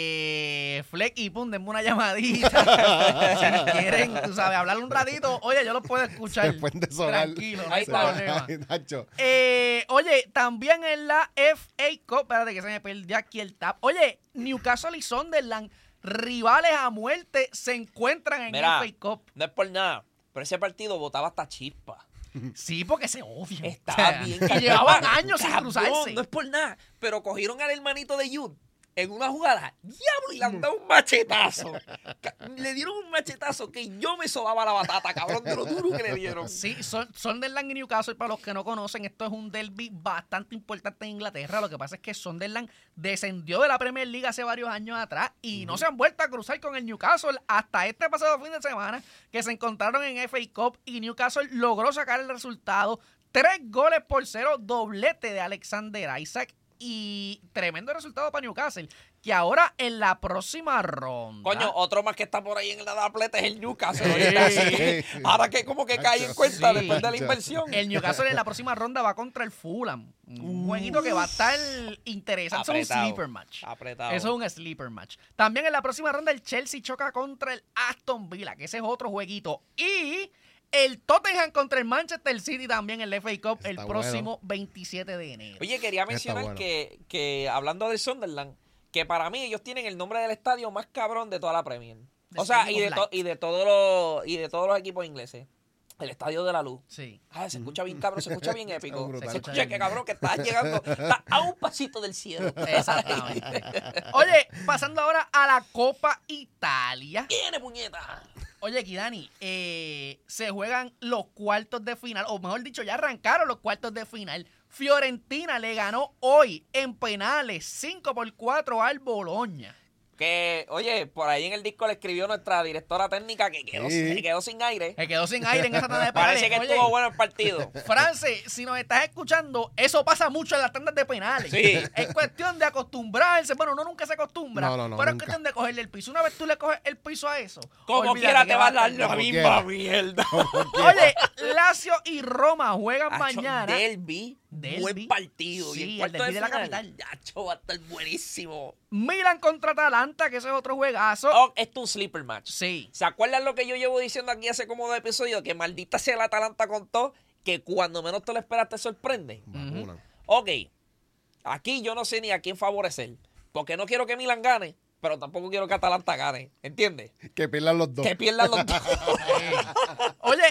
Fleck y pum, denme una llamadita. Si quieren, tú sabes, hablar un ratito. Oye, yo lo puedo escuchar. Después de sonar. Tranquilo, no Ahí hay está. problema. Ay, Nacho. Oye, también en la FA Cup, espérate que se me perdió aquí el tap. Oye, Newcastle y Sunderland, rivales a muerte, se encuentran en Mira, FA Cup. no es por nada, pero ese partido botaba hasta chispa. Sí, porque se odian. Estaba bien. Y llevaban años sin Cabrón, cruzarse. No es por nada, pero cogieron al hermanito de Jude en una jugada, diablo, y le han dado un machetazo. Le dieron un machetazo que yo me sobaba la batata, cabrón, de lo duro que le dieron. Sí, Sunderland y Newcastle, para los que no conocen, esto es un derby bastante importante en Inglaterra. Lo que pasa es que Sunderland descendió de la Premier League hace varios años atrás y no se han vuelto a cruzar con el Newcastle hasta este pasado fin de semana, que se encontraron en FA Cup y Newcastle logró sacar el resultado. 3-0, doblete de Alexander Isak. Y tremendo resultado para Newcastle, que ahora en la próxima ronda... Coño, otro más que está por ahí en la dapleta es el Newcastle. Sí. Ahorita, sí. Ahora que como que cae en cuenta Sí. después de la inversión. El Newcastle en la próxima ronda va contra el Fulham. Un jueguito que va a estar interesante. Eso es un Apretado. sleeper match. Apretado. Eso es un sleeper match. También en la próxima ronda el Chelsea choca contra el Aston Villa, que ese es otro jueguito. Y el Tottenham contra el Manchester City también en la FA Cup el Está próximo 27 de enero. Oye, quería mencionar bueno. que hablando del Sunderland, que para mí ellos tienen el nombre del estadio más cabrón de toda la Premier. The O sea, Stadium of y de todos los equipos ingleses. El Estadio de la Luz. Sí. Se escucha bien cabrón, se escucha bien épico. brutal. Se escucha que cabrón, que estás llegando, estás a un pasito del cielo. Exactamente. Oye, pasando ahora a la Copa Italia. Viene, puñeta. Oye, Kidani, se juegan los cuartos de final, o mejor dicho, ya arrancaron los cuartos de final. Fiorentina le ganó hoy en penales 5-4 al Bologna. Que, oye, por ahí en el disco le escribió nuestra directora técnica que Sí. quedó sin aire. Se quedó sin aire en esa tanda de penales. Parece que Oye, estuvo bueno el partido. France, si nos estás escuchando, eso pasa mucho en las tandas de penales. Sí. Es cuestión de acostumbrarse. Bueno, uno nunca se acostumbra, No, pero es nunca. cuestión de cogerle el piso. Una vez tú le coges el piso a eso, Como olvídate quiera que te va a dar estar la bien. misma quiera. mierda. Oye, Lazio y Roma juegan mañana. Derby, buen partido. Sí, y el el cuarto derbi de la final, capital. Yacho, va a estar buenísimo. Milan contra Atalanta, que ese es otro juegazo. Oh, esto es un sleeper match. Sí. ¿Se acuerdan lo que yo llevo diciendo aquí hace como 2 episodios? Que maldita sea el Atalanta con todo, que cuando menos te lo esperas te sorprende. Vacuna. Ok, aquí yo no sé ni a quién favorecer, porque no quiero que Milan gane, pero tampoco quiero que Atalanta gane, ¿entiendes? Que pierdan los dos. Que pierdan los dos. Oye,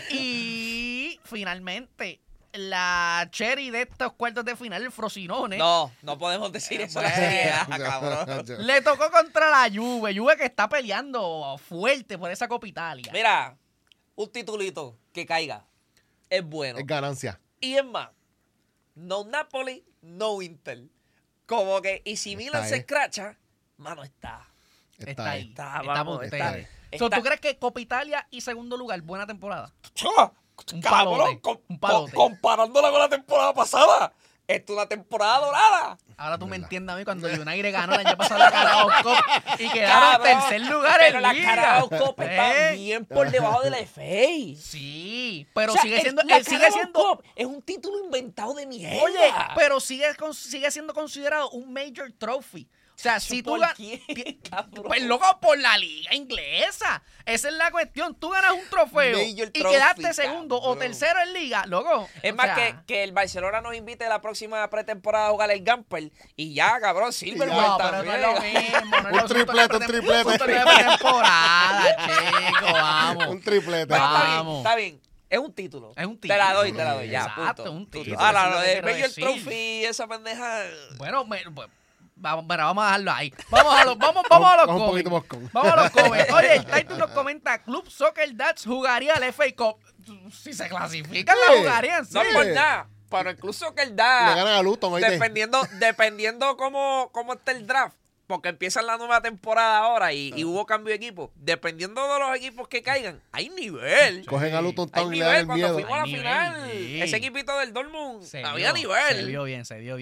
y finalmente, la cherry de estos cuartos de final, el Frosinone, No podemos decir eso en la seriedad, cabrón. le tocó contra la Juve. Juve que está peleando fuerte por esa Copa Italia. Mira, un titulito que caiga es bueno. Es ganancia. Y es más, no Napoli, no Inter. Como que, y si Milan se ahí. escracha, mano, está. Está ahí. Está, Está vamos, por está. ustedes. Está. So, ¿tú crees que Copa Italia y segundo lugar, buena temporada? ¡Chua! Un Cabrón, palote, un palote. comparándola con la temporada pasada, esto es una temporada dorada. Ahora tú me Verdad. entiendes a mí cuando United ganó el año pasado la Carabao Cup y quedaron Cabrón, en tercer lugar pero en la liga. Carabao Cup está ¿Eh? bien por debajo de la FA. Sí, pero O sea, sigue siendo, la sigue Carabao siendo, Cup es un título inventado de mierda. oye, pero sigue siendo considerado un major trophy. O sea, si tú ¿Por ganas, quién, cabrón? pues loco, por la liga inglesa. Esa es la cuestión. Tú ganas un trofeo Major y trophy, quedaste segundo o cabrón. tercero en liga, loco. Es o más sea, que el Barcelona nos invite la próxima pretemporada a jugar el Gamper y ya, cabrón, Silver no, pero no es lo mismo. No es Un lo triplete, un triplete. temporada, chico, vamos. Un triplete. Pero Vamos. está bien. Es un título. Es un Te la doy, título. te la doy, ya, Exacto, punto. un Punto. título, Ahora, eso lo es lo de que quiero Major decir. Trophy, esa pendeja... Bueno, vamos a dejarlo ahí. Vamos a los Vamos un comments. poquito moscón. Vamos a los comments. Oye, el Titan nos comenta, Club Soccer Dads jugaría el FA Cup. Si se clasifican, la Sí. jugarían, sí. No por nada, pero incluso que él Le da, ganan a Luton, ¿oíste? dependiendo cómo está el draft, porque empieza la nueva temporada ahora y hubo cambio de equipo. Dependiendo de los equipos que caigan, hay nivel. Cogen a Luton Hay Town y le dan nivel. el Cuando miedo. fuimos a la Hay nivel, final, sí. ese equipito del Dortmund, Se había vio, nivel. Se vio bien, se vio bien.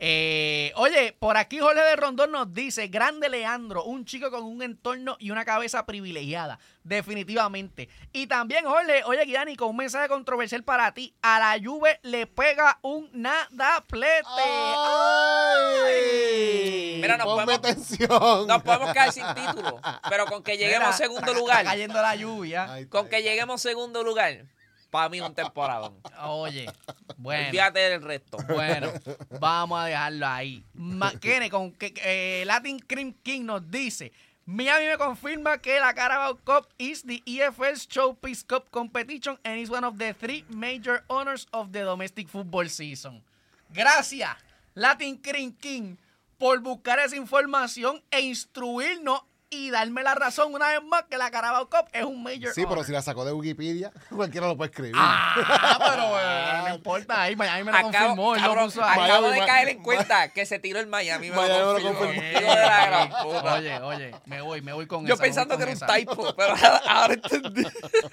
Oye, por aquí Jorge de Rondón nos dice, grande Leandro, un chico con un entorno y una cabeza privilegiada, definitivamente. Y también, Jorge, oye, Guiani, con un mensaje controversial para ti, a la Juve le pega un nadaplete. ¡Ay! Mira, nos podemos quedar sin título, pero con que lleguemos segundo lugar. Está cayendo la lluvia. Con que lleguemos segundo lugar, para mí un temporadón. Oye, bueno. Olvídate del resto. Bueno, vamos a dejarlo ahí. Kene, con Latin Cream King nos dice, Miami me confirma que la Carabao Cup is the EFL's Showpiece Cup competition and is one of the 3 major honors of the domestic football season. Gracias, Latin Cream King, por buscar esa información e instruirnos y darme la razón una vez más que la Carabao Cup es un major Sí, honor. pero si la sacó de Wikipedia, cualquiera lo puede escribir. Pero no importa, ahí Miami me lo confirmó. Él lo Cabrón, puso ahí. acabo de caer en cuenta que se tiró el Miami. Me lo confirmó. Hijo de la gran puta. Oye, me voy con Yo esa, pensando que me era voy un con typo, pero ahora entendí.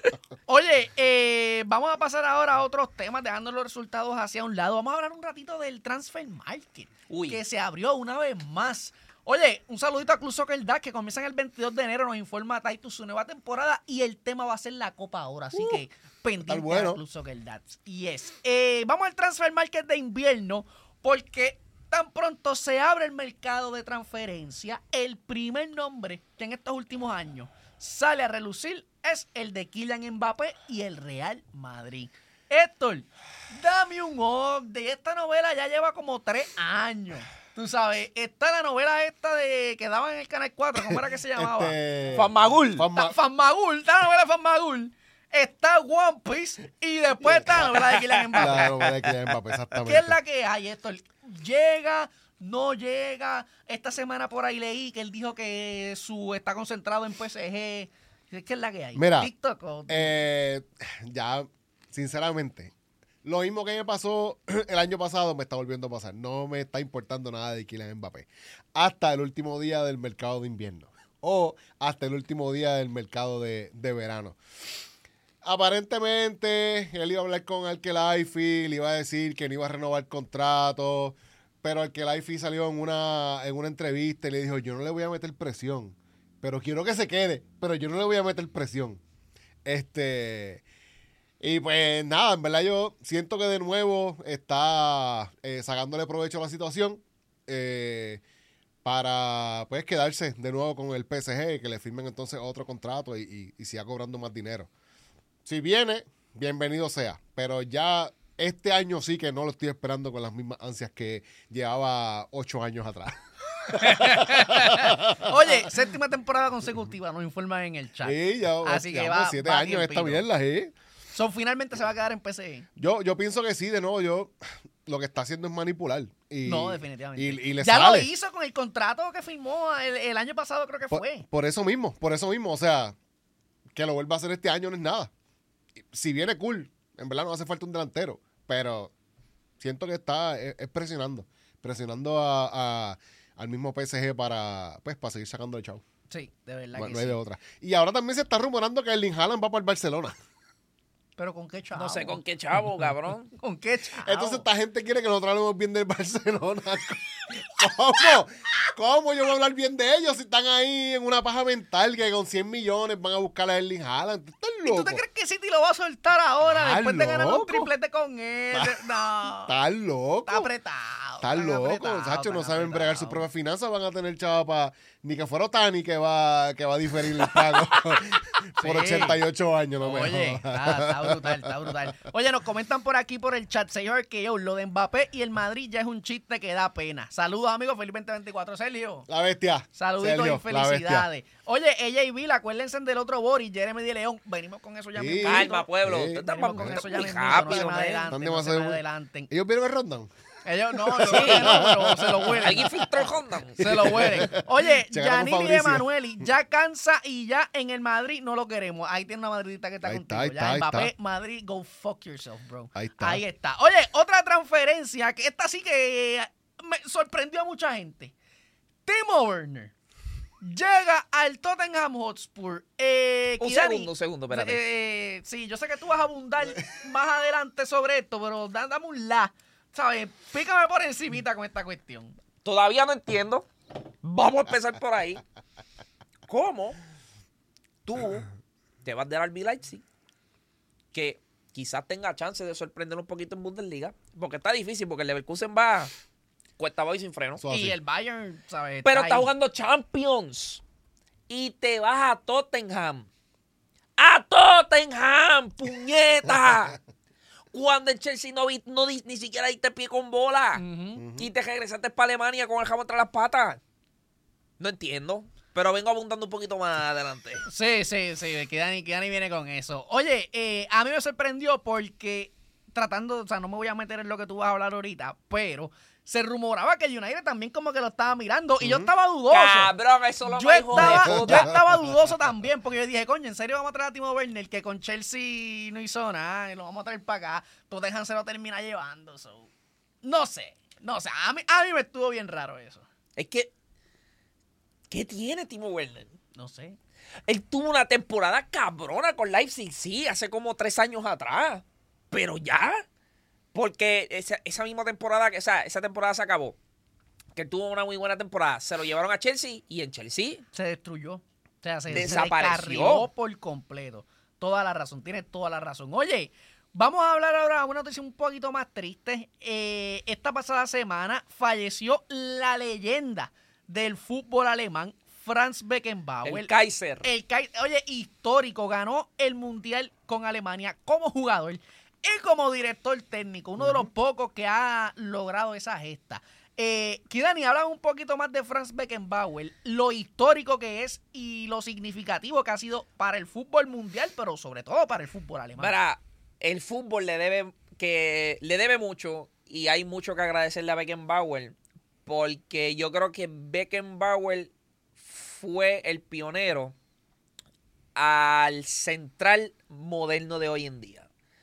Oye, vamos a pasar ahora a otros temas, dejando los resultados hacia un lado. Vamos a hablar un ratito del Transfer Market, que se abrió una vez más. Oye, un saludito a Club Soccer Dash, que comienzan el 22 de enero, nos informa Titus su nueva temporada y el tema va a ser la Copa ahora, así que pendiente bueno. a Club Soccer Dash. Vamos al Transfer Market de invierno, porque tan pronto se abre el mercado de transferencia, el primer nombre que en estos últimos años sale a relucir es el de Kylian Mbappé y el Real Madrid. Héctor, dame un update. Esta novela ya lleva como 3 años. Tú sabes, está la novela esta de que daban en el Canal 4, ¿cómo era que se llamaba? Fanmagul. Fanmagul, está la novela de Fanmagul. Está One Piece y después está la novela de Kylian Mbappé. La novela de Kylian Mbappé, exactamente. ¿Qué es la que hay, Héctor? ¿Llega? ¿No llega? Esta semana por ahí leí que él dijo que está concentrado en PSG. ¿Qué es la que hay? Mira, TikTok o... ya, sinceramente, lo mismo que me pasó el año pasado me está volviendo a pasar. No me está importando nada de Kylian Mbappé. Hasta el último día del mercado de invierno. O hasta el último día del mercado de verano. Aparentemente, él iba a hablar con Al-Khelaifi, le iba a decir que no iba a renovar el contrato. Pero Al-Khelaifi salió en una entrevista y le dijo, yo no le voy a meter presión. Pero quiero que se quede. Pero yo no le voy a meter presión. Y pues nada, en verdad yo siento que de nuevo está sacándole provecho a la situación para pues quedarse de nuevo con el PSG, que le firmen entonces otro contrato y siga cobrando más dinero. Si viene, bienvenido sea, pero ya este año sí que no lo estoy esperando con las mismas ansias que llevaba 8 años atrás. Oye, 7ª temporada consecutiva, nos informan en el chat. Sí, ya así que llevamos va 7 va años bien esta pino. mierda, sí. Finalmente se va a quedar en PSG. Yo pienso que sí, de nuevo, lo que está haciendo es manipular. No, definitivamente. Y le ya sale. lo hizo con el contrato que firmó el año pasado, creo que fue. Por eso mismo, o sea, que lo vuelva a hacer este año no es nada. Si viene cool, en verdad no hace falta un delantero, pero siento que está es presionando al mismo PSG para seguir sacando el chavo. Sí, de verdad No que hay de sí. otra. Y ahora también se está rumorando que Erling Haaland va para el Barcelona. Pero ¿con qué chavo? No sé con qué chavo, cabrón. ¿Con qué chavo? Entonces esta gente quiere que nosotros hablemos bien del Barcelona. ¿Cómo? ¿Cómo yo voy a hablar bien de ellos si están ahí en una paja mental que con 100 millones van a buscar a Erling Haaland? ¿Tú estás ¿Y loco? tú te crees que City lo va a soltar ahora ¿Estás después de ganar un loco? triplete con él? No. ¿Estás loco? Está apretado. Estás loco, Sacho, no saben bregar sus propias finanzas, van a tener chava para ni que fuera Otani que va a diferir el pago por 88 años, no me Oye, jodas. está brutal. Oye, nos comentan por aquí por el chat, señor, que lo de Mbappé y el Madrid ya es un chiste que da pena. Saludos, amigos, feliz 2024, Sergio. La bestia. Saluditos Sergio, y felicidades. Oye, ella y Bill, acuérdense del otro Boris, Jeremy de León. Venimos con eso ya Sí. mismo. Calma, pueblo. Sí. Usted está Venimos con eso ya muy mismo. rápido, No se me man. adelanten, no se me adelanten. ¿Ellos vieron el rundown? Ellos no, pero se lo huelen. ¿Alguien filtró el Honda? Se lo huelen. Oye, Llegaron con Yanili Fabricio. Emanueli ya cansa y ya en el Madrid no lo queremos. Ahí tiene una madridita que está Ahí contigo. está, ya ahí Mbappé, está. Madrid, go fuck yourself, bro. Ahí está. Oye, otra transferencia que esta sí que me sorprendió a mucha gente. Timo Werner llega al Tottenham Hotspur. Un Kidani, segundo, espérate. sí, yo sé que tú vas a abundar más adelante sobre esto, pero dame un la. ¿sabes? Pícame por encimita con esta cuestión. Todavía no entiendo. Vamos a empezar por ahí. ¿Cómo tú te vas del RB Leipzig, que quizás tenga chance de sorprender un poquito en Bundesliga? Porque está difícil, porque el Leverkusen va cuesta abajo y sin freno. Eso así. Y el Bayern, ¿sabes? Pero está ahí. jugando Champions. Y te vas a Tottenham. ¡A Tottenham! ¡Puñeta! Cuando el Chelsea ni siquiera diste pie con bola. Ujú. Y te regresaste para Alemania con el jabón entre las patas. No entiendo. Pero vengo abundando un poquito más adelante. Sí, que Dani viene con eso. Oye, a mí me sorprendió porque tratando, o sea, no me voy a meter en lo que tú vas a hablar ahorita, pero se rumoraba que United también como que lo estaba mirando y yo estaba dudoso. Cabrón, eso lo Yo más hijo de yo puta. estaba dudoso también porque yo dije, coño, ¿en serio vamos a traer a Timo Werner que con Chelsea no hizo nada y lo vamos a traer para acá? Tottenham se lo termina llevando. So. No sé. A mí me estuvo bien raro eso. Es que, ¿qué tiene Timo Werner? No sé. Él tuvo una temporada cabrona con Leipzig, sí, hace como 3 años atrás. Pero ya. Porque esa misma temporada, esa temporada se acabó. Que él tuvo una muy buena temporada. Se lo llevaron a Chelsea y en Chelsea Se destruyó. O sea, se Desapareció. descarriló por completo. Toda la razón, tiene toda la razón. Oye, vamos a hablar ahora de una noticia un poquito más triste. Esta pasada semana falleció la leyenda del fútbol alemán, Franz Beckenbauer. el Kaiser. Oye, histórico, ganó el Mundial con Alemania como jugador y como director técnico, uno de los pocos que ha logrado esa gesta. Kidani, habla un poquito más de Franz Beckenbauer, lo histórico que es y lo significativo que ha sido para el fútbol mundial, pero sobre todo para el fútbol alemán. Mira, el fútbol le debe mucho y hay mucho que agradecerle a Beckenbauer porque yo creo que Beckenbauer fue el pionero al central moderno de hoy en día.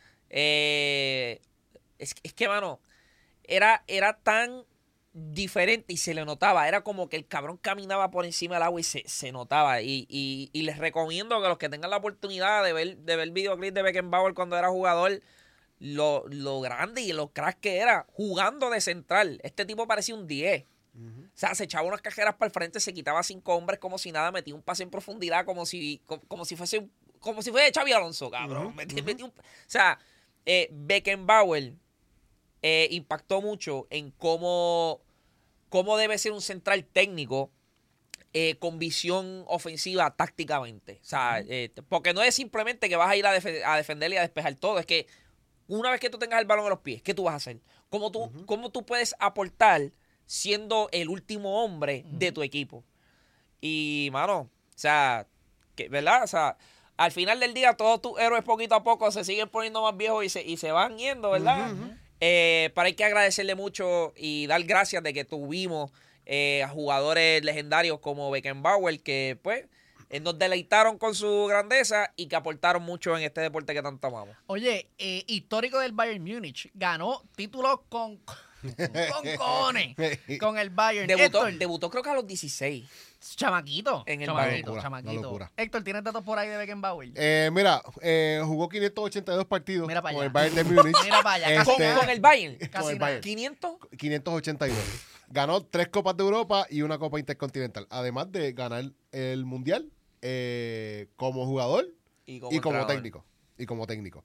Es que, mano, era tan diferente y se le notaba. Era como que el cabrón caminaba por encima del agua y se notaba. Y les recomiendo que los que tengan la oportunidad de ver videoclips de Beckenbauer cuando era jugador, lo grande y lo crack que era jugando de central. Este tipo parecía un 10. O sea, se echaba unas cajeras para el frente, se quitaba 5 hombres como si nada, metía un pase en profundidad como si fuese Xavi Alonso, cabrón. O sea, Beckenbauer impactó mucho en cómo debe ser un central técnico con visión ofensiva tácticamente. O sea, porque no es simplemente que vas a ir a defender y a despejar todo, es que una vez que tú tengas el balón en los pies, ¿qué tú vas a hacer? ¿Cómo tú puedes aportar siendo el último hombre de tu equipo? Y, mano, o sea, ¿verdad? O sea, al final del día todos tus héroes poquito a poco se siguen poniendo más viejos y se van yendo, ¿verdad? Pero hay que agradecerle mucho y dar gracias de que tuvimos a jugadores legendarios como Beckenbauer que, pues, nos deleitaron con su grandeza y que aportaron mucho en este deporte que tanto amamos. Oye, histórico del Bayern Múnich, ganó títulos con cojones con el Bayern. Debutó creo que a los 16. Chamaquito. En el chamaquito, Bayern. chamaquito. Una locura. Héctor, ¿tienes datos por ahí de Beckenbauer? Mira, jugó 582 partidos Mira para con allá. el Bayern de Múnich. Mira para allá, casi Con nada. el Bayern. Casi con el nada. Bayern. 500. 582. Ganó 3 Copas de Europa y una Copa Intercontinental. Además de ganar el Mundial como jugador y como entrenador. técnico.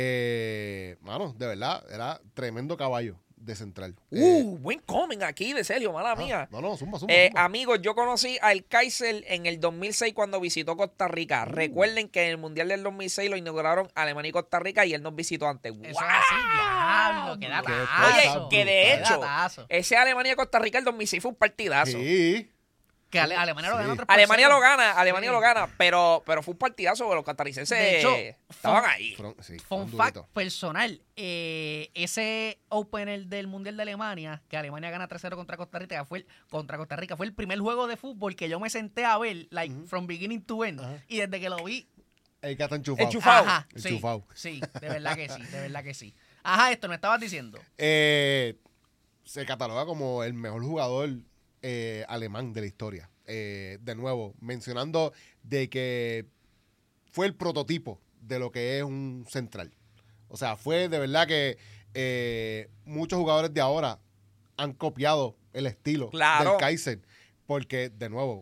Mano, de verdad, era tremendo caballo de central. Buen comment aquí de Sergio, mala mía. No, zumba. Amigos, yo conocí al Kaiser en el 2006 cuando visitó Costa Rica. Recuerden que en el Mundial del 2006 lo inauguraron Alemania y Costa Rica y él nos visitó antes. Eso es así, diablo, qué Qué datazo. Oye, que de Qué hecho, datazo. ese Alemania-Costa Rica el 2006 fue un partidazo. Sí. Que Alemania lo ganó Sí. 3-0. Alemania lo gana, pero fue un partidazo porque los costarricenses De hecho, estaban ahí. Fun fact personal, ese opener del Mundial de Alemania, que Alemania gana 3-0 contra Costa Rica, fue el primer juego de fútbol que yo me senté a ver, like, from beginning to end, y desde que lo vi, El que está enchufado. Enchufado. ajá, Enchufado. sí, de verdad que sí. Ajá, esto me estabas diciendo. Se cataloga como el mejor jugador alemán de la historia. De nuevo, mencionando de que fue el prototipo de lo que es un central. O sea, fue de verdad que muchos jugadores de ahora han copiado el estilo Claro. del Kaiser, porque, de nuevo,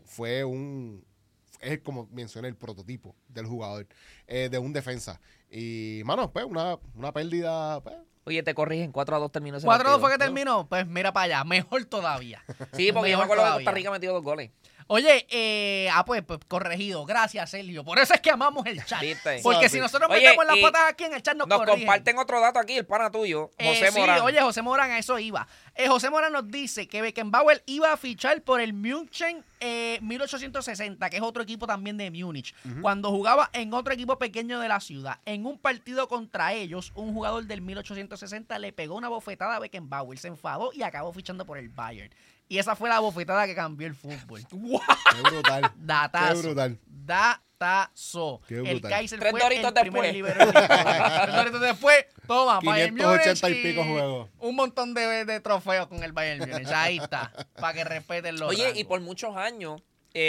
es como mencioné, el prototipo del jugador, de un defensa. Y, mano, pues, una pérdida, pues. Oye, te corrigen, 4-2 terminó ese 4-2 partido. fue que terminó. Pues mira para allá, mejor todavía. Sí, porque yo me Mejor acuerdo que todavía. Costa Rica metió 2 goles. Oye, pues corregido. Gracias, Sergio. Por eso es que amamos el chat. ¿Viste? Porque Sabe. si nosotros Oye, metemos las y patas aquí en el chat, nos Nos corrigen. comparten otro dato aquí, el pana tuyo, José Sí, Morán. oye, José Morán, a eso iba. José Morán nos dice que Beckenbauer iba a fichar por el München 1860, que es otro equipo también de Múnich, cuando jugaba en otro equipo pequeño de la ciudad. En un partido contra ellos, un jugador del 1860 le pegó una bofetada a Beckenbauer, se enfadó y acabó fichando por el Bayern. Y esa fue la bofetada que cambió el fútbol. Qué brutal. Datazo. Qué brutal. Datazo. Qué El brutal. Kaiser 3 fue doritos el primer después. libero en la historia. 3 doritos después, toma, Bayern 580 y Múnich pico juegos. un montón de trofeos con el Bayern Múnich. Ahí está, para que respeten los Oye, rangos. y por muchos años,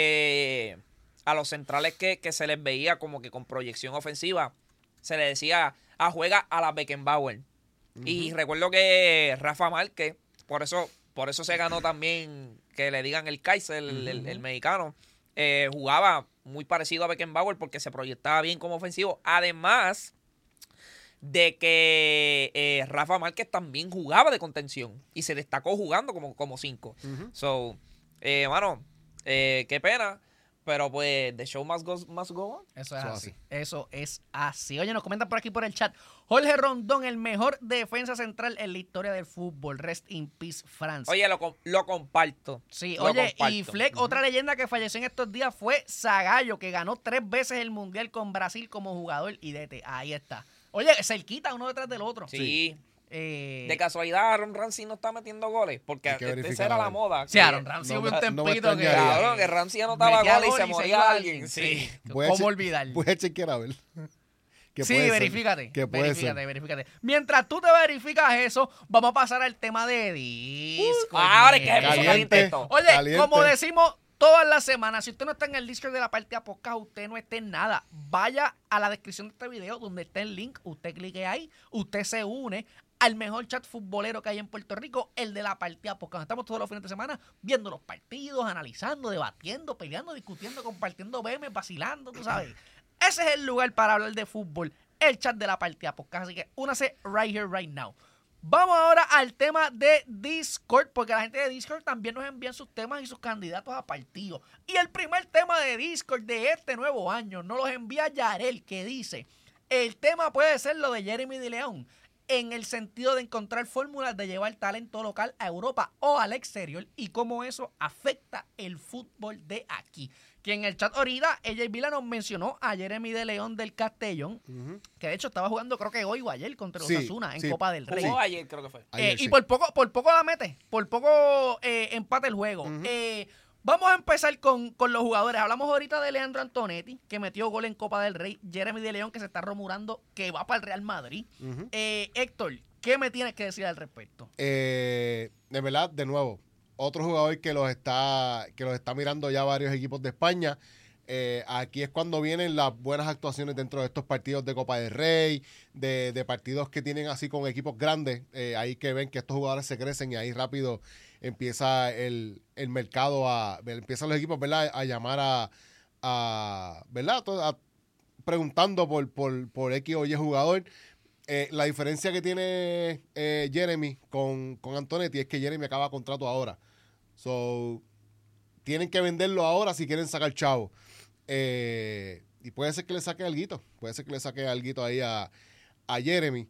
a los centrales que se les veía como que con proyección ofensiva, se les decía, juega a la Beckenbauer. Y recuerdo que Rafa Márquez, por eso se ganó también que le digan el Kaiser, el mexicano, jugaba muy parecido a Beckenbauer porque se proyectaba bien como ofensivo. Además de que Rafa Márquez también jugaba de contención y se destacó jugando como 5. So, mano, qué pena, pero pues the show must go on. Eso es Eso así. así. Eso es así. Oye, nos comentan por aquí por el chat. Jorge Rondón, el mejor defensa central en la historia del fútbol. Rest in peace, France. Oye, lo comparto. Sí, Lo oye, comparto. y Fleck, otra leyenda que falleció en estos días fue Zagallo, que ganó 3 veces el Mundial con Brasil como jugador y DT. Ahí está. Oye, cerquita uno detrás del otro. Sí. Eh, De casualidad, Aaron Ramsey no está metiendo goles, porque Hay que esa verificar, era a la ver. moda. sí, que- Aaron Ramsey no hubo un me- no me tempito que... extrañaría. Cabrón, que Ramsey anotaba metía goles y gol se se moría iba alguien. Sí. Voy a ¿Cómo che- olvidar? Voy a chequear a ver. ¿Qué Sí, puede ser? verifícate. ¿Qué puede verifícate, ser? verifícate. Mientras tú te verificas eso, vamos a pasar al tema de Discord. Ahora es que nene. se puso Caliente. caliente esto. Oye, Caliente. como decimos todas las semanas, si usted no está en el Discord de la partida podcast, usted no está en nada. Vaya a la descripción de este video donde está el link, usted clique ahí, usted se une al mejor chat futbolero que hay en Puerto Rico, el de la partida podcast. Estamos todos los fines de semana viendo los partidos, analizando, debatiendo, peleando, discutiendo, compartiendo memes, vacilando, tú sabes. Ese es el lugar para hablar de fútbol, el chat de la partida podcast. Así que únase right here, right now. Vamos ahora al tema de Discord, porque la gente de Discord también nos envían sus temas y sus candidatos a partidos. Y el primer tema de Discord de este nuevo año nos los envía Yarel, que dice, el tema puede ser lo de Jeremy de León, en el sentido de encontrar fórmulas de llevar talento local a Europa o al exterior y cómo eso afecta el fútbol de aquí. Que en el chat ahorita, AJ Vila nos mencionó a Jeremy de León del Castellón, que de hecho estaba jugando creo que hoy o ayer contra Sí, Osasuna en sí. Copa del Rey. Jugó ayer, creo que fue. Ayer Y sí. por poco la mete, por poco empata el juego. Vamos a empezar con los jugadores. Hablamos ahorita de Leandro Antonetti, que metió gol en Copa del Rey. Jeremy de León, que se está rumorando que va para el Real Madrid. Héctor, ¿qué me tienes que decir al respecto? De verdad, de nuevo, otro jugador que los está mirando ya varios equipos de España. Aquí es cuando vienen las buenas actuaciones dentro de estos partidos de Copa del Rey, de partidos que tienen así con equipos grandes. Ahí que ven que estos jugadores se crecen y ahí rápido empieza el mercado empiezan los equipos, ¿verdad?, a llamar ¿verdad?, preguntando por X o Y jugador. La diferencia que tiene Jeremy con Antonetti es que Jeremy acaba contrato ahora. So, tienen que venderlo ahora si quieren sacar chavo. Y puede ser que le saque alguito. Puede ser que le saque alguito ahí a Jeremy.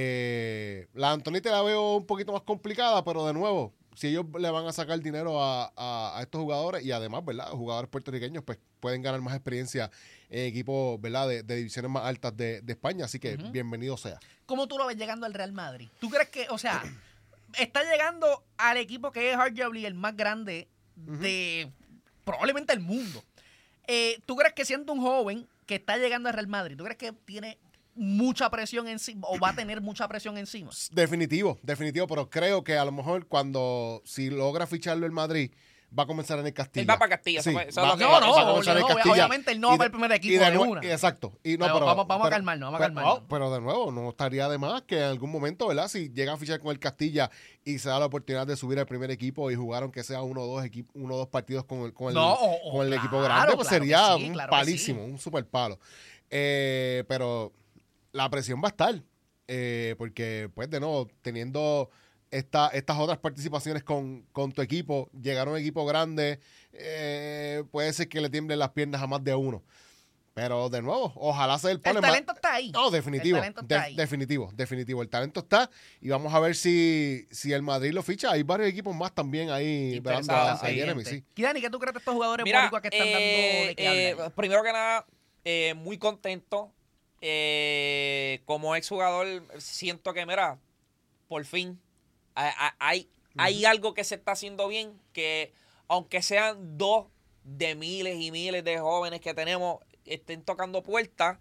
La Antonetti la veo un poquito más complicada, pero de nuevo, si ellos le van a sacar dinero a estos jugadores y además, ¿verdad?, jugadores puertorriqueños, pues pueden ganar más experiencia en equipos, ¿verdad?, de divisiones más altas de España. Así que bienvenido sea. ¿Cómo tú lo ves llegando al Real Madrid? ¿Tú crees que, o sea, está llegando al equipo que es arguably el más grande de probablemente el mundo? ¿Tú crees que siendo un joven que está llegando al Real Madrid, tú crees que tiene mucha presión encima o va a tener mucha presión encima? Definitivo, pero creo que a lo mejor si logra ficharlo el Madrid, va a comenzar en el Castilla. Él va para Castilla. Sí, eso es va- lo que- va a comenzar en Castilla. obviamente él no va Y para el primer equipo de de nuevo- una. Exacto. Y no, Pero pero, vamos a calmarnos, vamos a calmarnos. Pero de nuevo, no estaría de más que en algún momento, ¿verdad? Si llega a fichar con el Castilla y se da la oportunidad de subir al primer equipo y jugar aunque sea uno o dos partidos con el equipo grande, pues claro sería que sí, un claro que palísimo, un super palo. Pero la presión va a estar. Porque, pues, de nuevo, teniendo estas otras participaciones con tu equipo, llegar a un equipo grande, puede ser que le tiemblen las piernas a más de uno. Pero, de nuevo, ojalá sea el palo. El talento está ahí. No, definitivo. El talento está ahí. Definitivo. El talento está. Y vamos a ver si el Madrid lo ficha. Hay varios equipos más también ahí esperando a Jeremy, sí. Dani, ¿qué tú crees de estos jugadores Mira, boricuas que están dando de qué hablar? primero que nada, muy contento. Como exjugador, siento que, mira, por fin hay algo que se está haciendo bien, que aunque sean 2 de miles y miles de jóvenes que tenemos, estén tocando puertas,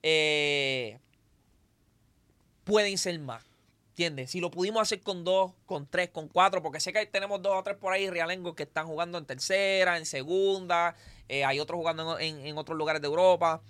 pueden ser más. ¿Entiendes? Si lo pudimos hacer con 2, con 3, con 4, porque sé que tenemos 2 o 3 por ahí realengos que están jugando en tercera, en segunda, hay otros jugando en otros lugares de Europa.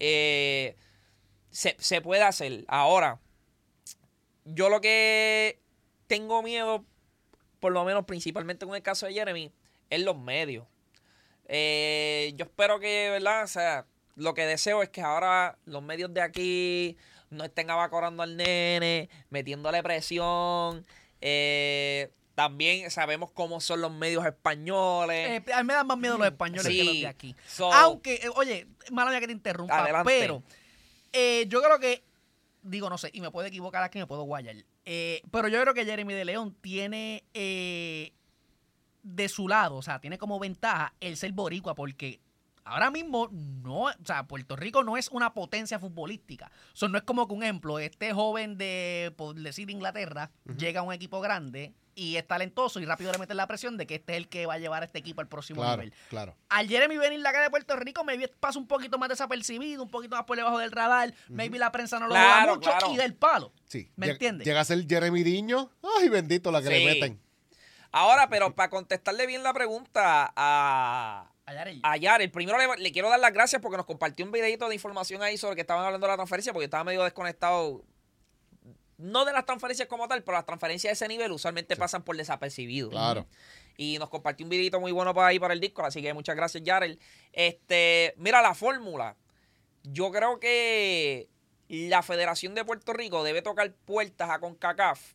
Se puede hacer. Ahora, yo lo que tengo miedo, por lo menos principalmente con el caso de Jeremy, es los medios. Yo espero que, ¿verdad? O sea, lo que deseo es que ahora los medios de aquí no estén abacorando al nene, metiéndole presión. También sabemos cómo son los medios españoles. A mí me dan más miedo los españoles Sí. que los de aquí. So, Aunque, oye, mala mía que te interrumpa, Adelante. pero yo creo que, digo, no sé, y me puedo equivocar aquí, me puedo guayar. Pero yo creo que Jeremy de León tiene de su lado, o sea, tiene como ventaja el ser boricua, porque ahora mismo no, o sea, Puerto Rico no es una potencia futbolística. O sea, no es como que un ejemplo, este joven de, por decir, Inglaterra, llega a un equipo grande y es talentoso y rápido le meten la presión de que este es el que va a llevar a este equipo al próximo nivel. Claro. Al Jeremy venir la acá de Puerto Rico, maybe pasa un poquito más desapercibido, un poquito más por debajo del radar, maybe la prensa no lo Claro, juega mucho claro. y del palo. Sí. ¿Me entiendes? Llega a ser Jeremy Diño. Ay, bendito la que Sí. le meten. Ahora, pero para contestarle bien la pregunta a Yarel, primero le quiero dar las gracias porque nos compartió un videito de información ahí sobre que estaban hablando de la transferencia, porque yo estaba medio desconectado. No de las transferencias como tal, pero las transferencias de ese nivel usualmente pasan por desapercibido. Claro. Y nos compartió un videito muy bueno para ahí para el Discord, así que muchas gracias, Yarel. Mira, la fórmula. Yo creo que la Federación de Puerto Rico debe tocar puertas a CONCACAF.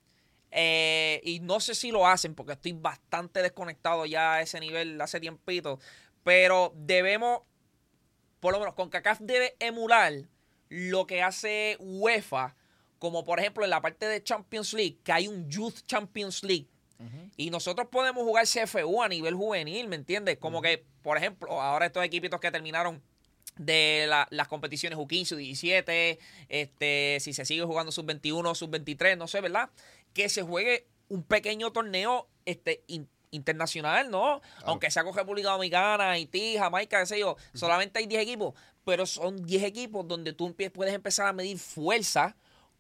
Y no sé si lo hacen porque estoy bastante desconectado ya a ese nivel hace tiempito. Pero debemos, por lo menos CONCACAF debe emular lo que hace UEFA, como por ejemplo en la parte de Champions League, que hay un Youth Champions League. Y nosotros podemos jugar CFU a nivel juvenil, ¿me entiendes? Como que, por ejemplo, ahora estos equipitos que terminaron de las competiciones U15, U17, si se sigue jugando sub-21, sub-23, no sé, ¿verdad? Que se juegue un pequeño torneo internacional, ¿no? Claro. Aunque sea con República Dominicana, Haití, Jamaica, qué sé yo, solamente hay 10 equipos, pero son 10 equipos donde tú puedes empezar a medir fuerza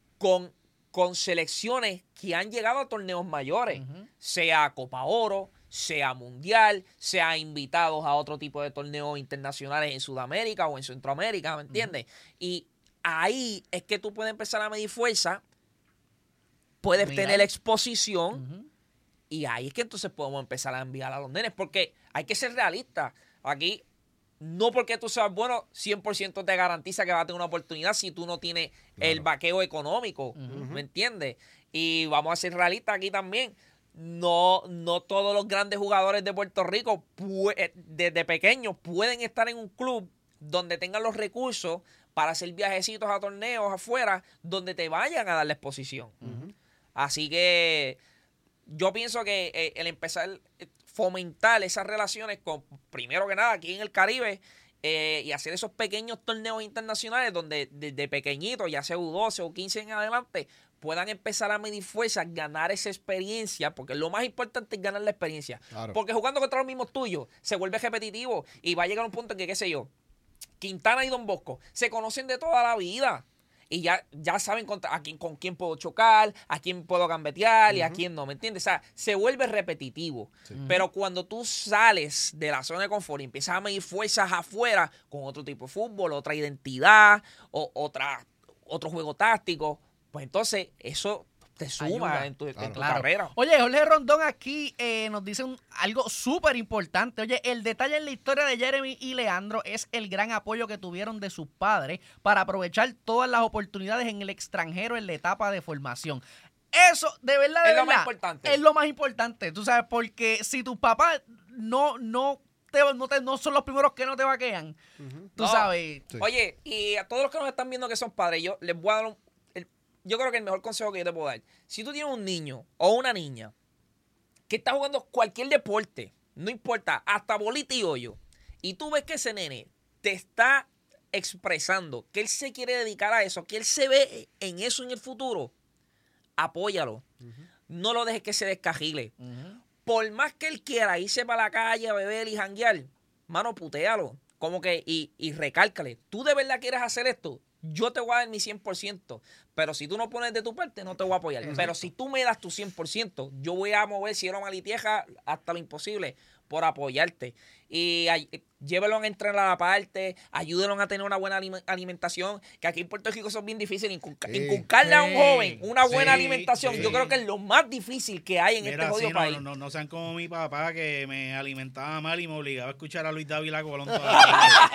con selecciones que han llegado a torneos mayores, sea Copa Oro, sea Mundial, sea invitados a otro tipo de torneos internacionales en Sudamérica o en Centroamérica, ¿me entiendes? Y ahí es que tú puedes empezar a medir fuerza, puedes tener exposición, y ahí es que entonces podemos empezar a enviar a los nenes, porque hay que ser realistas. Aquí, no porque tú seas bueno, 100% te garantiza que vas a tener una oportunidad si tú no tienes el vaqueo económico, ¿me entiendes? Y vamos a ser realistas aquí también. No todos los grandes jugadores de Puerto Rico desde pequeños pueden estar en un club donde tengan los recursos para hacer viajecitos a torneos afuera donde te vayan a dar la exposición. Así que yo pienso que el empezar a fomentar esas relaciones con, primero que nada, aquí en el Caribe, y hacer esos pequeños torneos internacionales donde desde pequeñitos, ya sea U12 o 15 en adelante, puedan empezar a medir fuerzas, ganar esa experiencia, porque lo más importante es ganar la experiencia. Claro. Porque jugando contra los mismos tuyos se vuelve repetitivo y va a llegar un punto en que, qué sé yo, Quintana y Don Bosco se conocen de toda la vida y ya saben con quién puedo chocar, a quién puedo gambetear y a quién no, ¿me entiendes? O sea, se vuelve repetitivo. Pero cuando tú sales de la zona de confort y empiezas a medir fuerzas afuera con otro tipo de fútbol, otra identidad, o otro juego táctico, pues entonces eso te suma ayuda en tu claro. carrera. Oye, Jorge Rondón aquí nos dice algo súper importante. Oye, el detalle en la historia de Jeremy y Leandro es el gran apoyo que tuvieron de sus padres para aprovechar todas las oportunidades en el extranjero en la etapa de formación. Eso, de verdad, Es lo más importante. Es lo más importante, tú sabes, porque si tus papás no son los primeros que no te vaquean, tú sabes. Sí. Oye, y a todos los que nos están viendo que son padres, yo les voy a dar yo creo que el mejor consejo que yo te puedo dar. Si tú tienes un niño o una niña que está jugando cualquier deporte, no importa, hasta bolita y hoyo, y tú ves que ese nene te está expresando que él se quiere dedicar a eso, que él se ve en eso en el futuro, apóyalo. No lo dejes que se descajile. Por más que él quiera irse para la calle a beber y janguear, mano, putéalo. Como que, y recálcale, ¿tú de verdad quieres hacer esto? Yo te voy a dar mi 100%, pero si tú no pones de tu parte, no te voy a apoyar. Exacto. Pero si tú me das tu 100%, yo voy a mover cielo, mar y tierra hasta lo imposible por apoyarte. Y llévelo a entrenar aparte, ayúdenlo a tener una buena alimentación, que aquí en Puerto Rico son bien difíciles. Inculcarle a un joven una buena alimentación, yo creo que es lo más difícil que hay en este jodido país. No sean como mi papá, que me alimentaba mal y me obligaba a escuchar a Luis Dávila Colón toda la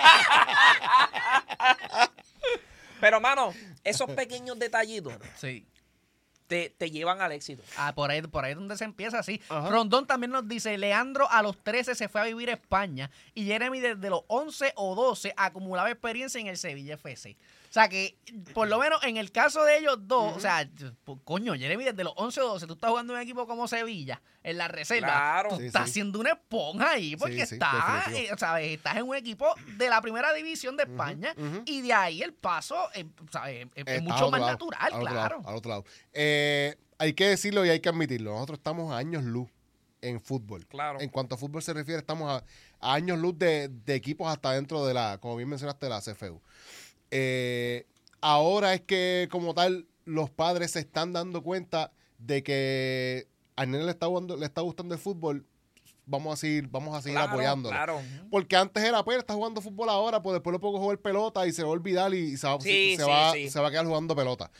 tarde. Pero, mano, esos pequeños detallitos Sí. te llevan al éxito. Por ahí es donde se empieza así. Rondón también nos dice, Leandro a los 13 se fue a vivir a España y Jeremy desde los 11 o 12 acumulaba experiencia en el Sevilla FC. O sea que, por lo menos en el caso de ellos dos, o sea, coño, Jeremy desde los 11 o 12, tú estás jugando en un equipo como Sevilla, en la reserva, claro. tú estás haciendo una esponja ahí, porque estás en un equipo de la primera división de España y de ahí el paso es mucho más natural, claro. Al otro lado. Hay que decirlo y hay que admitirlo, nosotros estamos a años luz en fútbol. Claro. En cuanto a fútbol se refiere, estamos a años luz de equipos hasta dentro de como bien mencionaste, de la CFU. Ahora es que como tal los padres se están dando cuenta de que al nene le está gustando el fútbol, vamos a seguir apoyándolo. Claro. Porque antes era, pues, está jugando fútbol ahora, pues después lo pongo a jugar pelota y se va a olvidar y se va a quedar jugando pelota.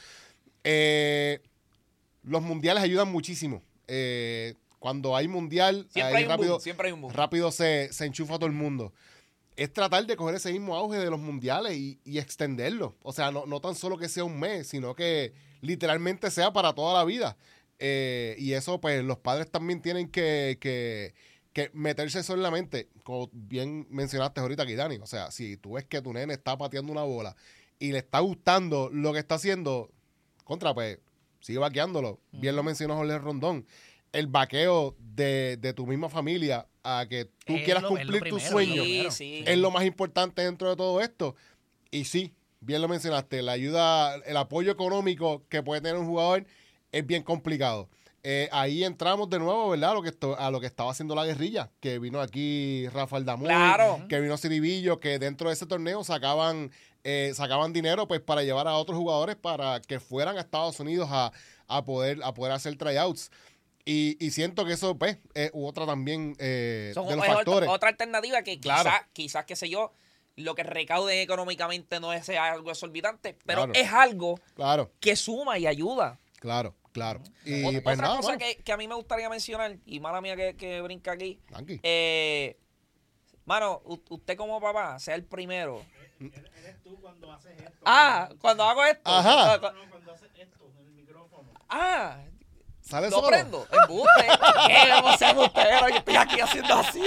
Los mundiales ayudan muchísimo. Cuando hay mundial, siempre hay un boom. Rápido se enchufa todo el mundo. Es tratar de coger ese mismo auge de los mundiales y extenderlo. O sea, no tan solo que sea un mes, sino que literalmente sea para toda la vida. Y eso, pues, los padres también tienen que meterse eso en la mente. Como bien mencionaste ahorita aquí, Dani. O sea, si tú ves que tu nene está pateando una bola y le está gustando lo que está haciendo, pues, sigue vaqueándolo. Bien lo mencionó Jorge Rondón. El vaqueo de tu misma familia a que tú quieras cumplir tus sueños es lo más importante dentro de todo esto. Y sí, bien lo mencionaste, la ayuda, el apoyo económico que puede tener un jugador es bien complicado. Ahí entramos de nuevo, ¿verdad? A lo que estaba haciendo la guerrilla, que vino aquí Rafael Damuy, que vino Ciribillo, que dentro de ese torneo sacaban dinero pues para llevar a otros jugadores para que fueran a Estados Unidos a poder hacer tryouts. Y siento que eso, pues, es otra también de los factores. Otra alternativa que quizás, qué sé yo, lo que recauden económicamente no es algo exorbitante, pero es algo que suma y ayuda. Claro. Y otra cosa que a mí me gustaría mencionar, y mala mía que brinca aquí, mano, usted como papá, sea el primero. Eres tú cuando haces esto. Cuando hago esto. Ajá. Cuando haces esto en el micrófono. ¿Sale ¿Lo solo? prendo? ¡Embuste! ¿Qué? No sé, embustero. Yo estoy aquí haciendo así.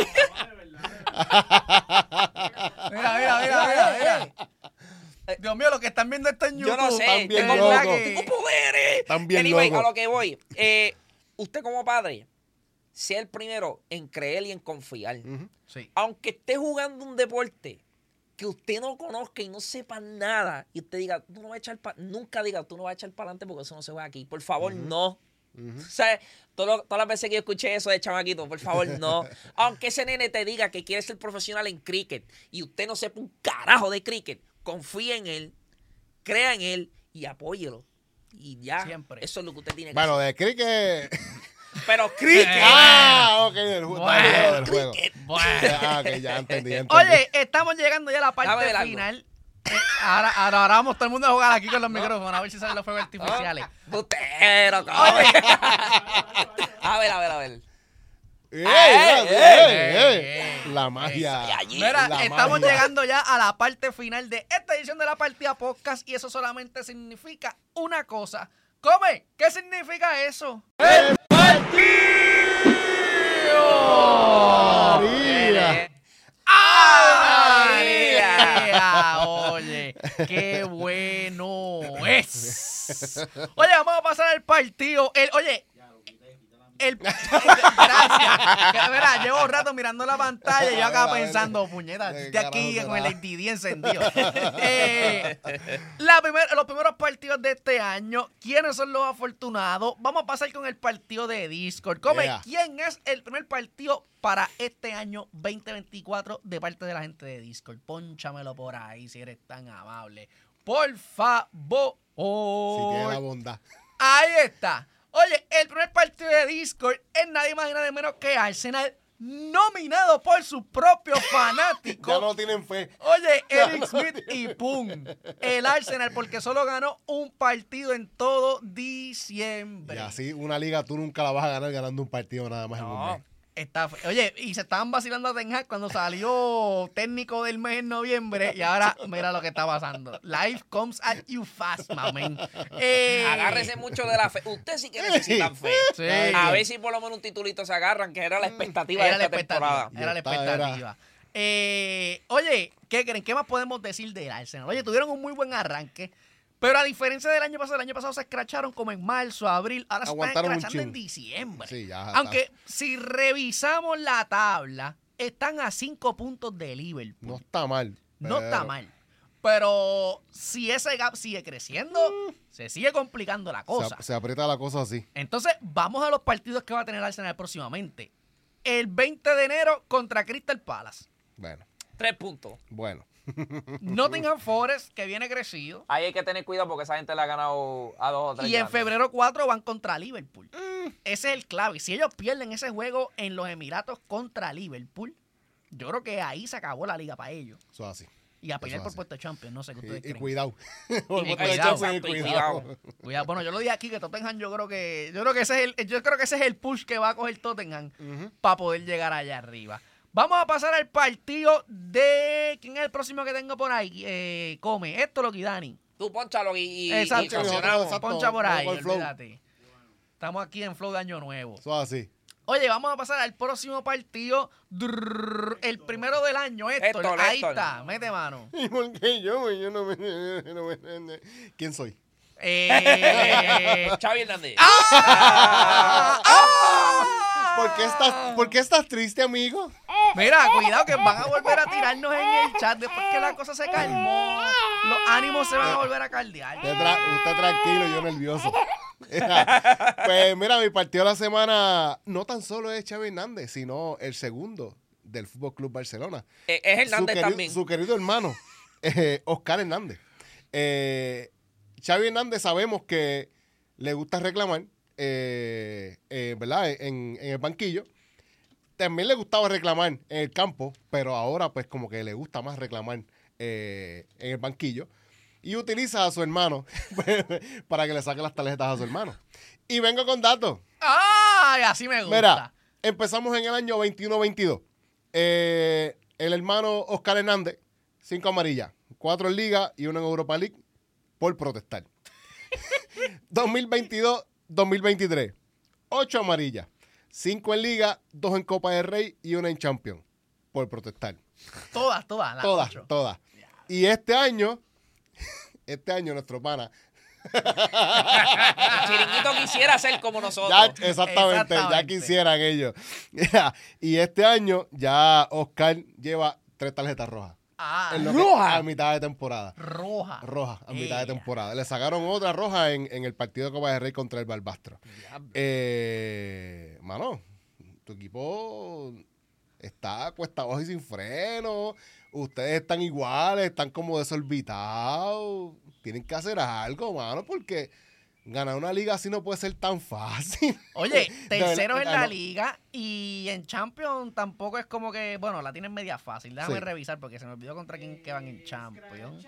Mira. Dios mío, lo que están viendo está en YouTube. Yo no sé. Tengo poderes. Anyway, a lo que voy. Usted como padre, sea el primero en creer y en confiar. Sí. Aunque esté jugando un deporte que usted no conozca y no sepa nada, y usted diga, tú no vas a echar nunca diga, tú no vas a echar para adelante porque eso no se va aquí. Por favor, no. O sea, todas las veces que yo escuché eso de chamaquito, por favor, no. Aunque ese nene te diga que quiere ser profesional en cricket y usted no sepa un carajo de cricket, confía en él, crea en él y apóyelo. Y ya, Siempre. eso es lo que usted tiene que Bueno, hacer. de cricket. Pero cricket. Ok, del juego. Bueno, Del juego. Bueno. Ok, ya entendí. Oye, estamos llegando ya a la parte Dame algo. final. Ahora vamos todo el mundo a jugar aquí con los micrófonos, a ver si salen los fuegos artificiales. Bustero, cabrón. A ver. La magia. Allí. Mira, La estamos magia. llegando ya a la parte final de esta edición de la partida podcast y eso solamente significa una cosa. Come, ¿qué significa eso? ¡El María. María! Oye, qué bueno es. Oye, vamos a pasar al partido. Gracias. Mira, llevo un rato mirando la pantalla y yo acá pensando, puñeta, estoy aquí con el ADD encendido. Los primeros partidos de este año, ¿quiénes son los afortunados? Vamos a pasar con el partido de Discord. Come, Yeah. ¿quién es el primer partido para este año 2024 de parte de la gente de Discord? Pónchamelo por ahí si eres tan amable. Por favor. Si tiene la bondad. Ahí está. Oye, el primer partido de Discord es nadie más y nada menos que Arsenal, nominado por sus propios fanáticos. Ya no tienen fe. Oye, Eric Smith y pum. El Arsenal, porque solo ganó un partido en todo diciembre. Y así, una liga tú nunca la vas a ganar ganando un partido nada más en un mes. Oye, y se estaban vacilando a Ten Hag cuando salió técnico del mes en noviembre y ahora mira lo que está pasando. Life comes at you fast, mamen. Agárrese mucho de la fe. Usted sí que necesitan fe. Sí. A ver si por lo menos un titulito se agarran, que era la expectativa Era de la esta expectativa. temporada. Era la expectativa. Oye, ¿qué creen? ¿Qué más podemos decir del Arsenal? Oye, tuvieron un muy buen arranque, pero a diferencia del año pasado se escracharon como en marzo, abril, ahora se están Aguantaron un escrachando en chin. diciembre. Sí, ya está. Aunque si revisamos la tabla, están a 5 puntos de Liverpool. No está mal. No pero- está mal. Pero si ese gap sigue creciendo, se sigue complicando la cosa. Se aprieta la cosa así. Entonces, vamos a los partidos que va a tener Arsenal próximamente. El 20 de enero contra Crystal Palace. Bueno, 3 puntos. bueno. Nottingham Forest, que viene crecido. Ahí hay que tener cuidado porque esa gente le ha ganado a 2 o 3. Y en febrero 4 van contra Liverpool. Ese es el clave. Si ellos pierden ese juego en los Emiratos contra Liverpool, yo creo que ahí se acabó la liga para ellos. Eso es así. Y a pelear Eso por hace. puesto de Champions. No sé qué ustedes Y creen. cuidado. Por cuidado, puesto de Champions, exacto, y cuidado. Cuidado. Bueno, yo lo dije aquí que Tottenham yo creo que ese es el push que va a coger Tottenham Ujú. para poder llegar allá arriba. Vamos a pasar al partido de ¿quién es el próximo que tengo por ahí? Come, esto lo que Dani. Tú ponchalo y Exacto, funcionamos. exacto. poncha por Vamos ahí, con el flow. olvídate. Estamos aquí en Flow de Año Nuevo. Eso es así. Oye, vamos a pasar al próximo partido. El primero del año, Héctor. Héctor, Ahí Héctor. está, mete mano. ¿Y por qué yo? Yo no me... ¿Quién soy? Xavi Hernández. ¿Por qué estás triste, amigo? Mira, cuidado que van a volver a tirarnos en el chat después que la cosa se calmó. Los ánimos se van a volver a caldear. Usted tranquilo, yo nervioso. Pues mira, mi partido de la semana no tan solo es Xavi Hernández, sino el segundo del Fútbol Club Barcelona. Es Hernández también. Su querido hermano, Oscar Hernández. Xavi Hernández sabemos que le gusta reclamar, ¿verdad? En el banquillo. También le gustaba reclamar en el campo, pero ahora pues como que le gusta más reclamar en el banquillo. Y utiliza a su hermano para que le saque las tarjetas a su hermano. Y vengo con datos. ¡Ay! Así me gusta. Mira, empezamos en el año 21-22. El hermano Oscar Hernández, 5 amarillas, 4 en Liga y 1 en Europa League por protestar. 2022-2023, 8 amarillas, 5 en Liga, 2 en Copa del Rey y 1 en Champions por protestar. Todas. las ocho. Todas. Y este año nuestro pana, El chiringuito quisiera ser como nosotros. ya Exactamente. quisieran ellos. Y este año ya Oscar lleva 3 tarjetas rojas. En lo que- ¿Roja? a mitad de temporada. Roja. Roja, a mitad de Ea. temporada. Le sacaron otra roja en el partido de Copa del Rey contra el Barbastro. Mano, tu equipo está cuesta abajo y sin freno. ustedes están iguales, están como desorbitados. Tienen que hacer algo, mano, porque ganar una liga así no puede ser tan fácil. Oye, De verdad, terceros en la no. liga y en Champions tampoco es como que, bueno, la tienen media fácil. Déjame Sí. revisar porque se me olvidó contra quién que van en Champions.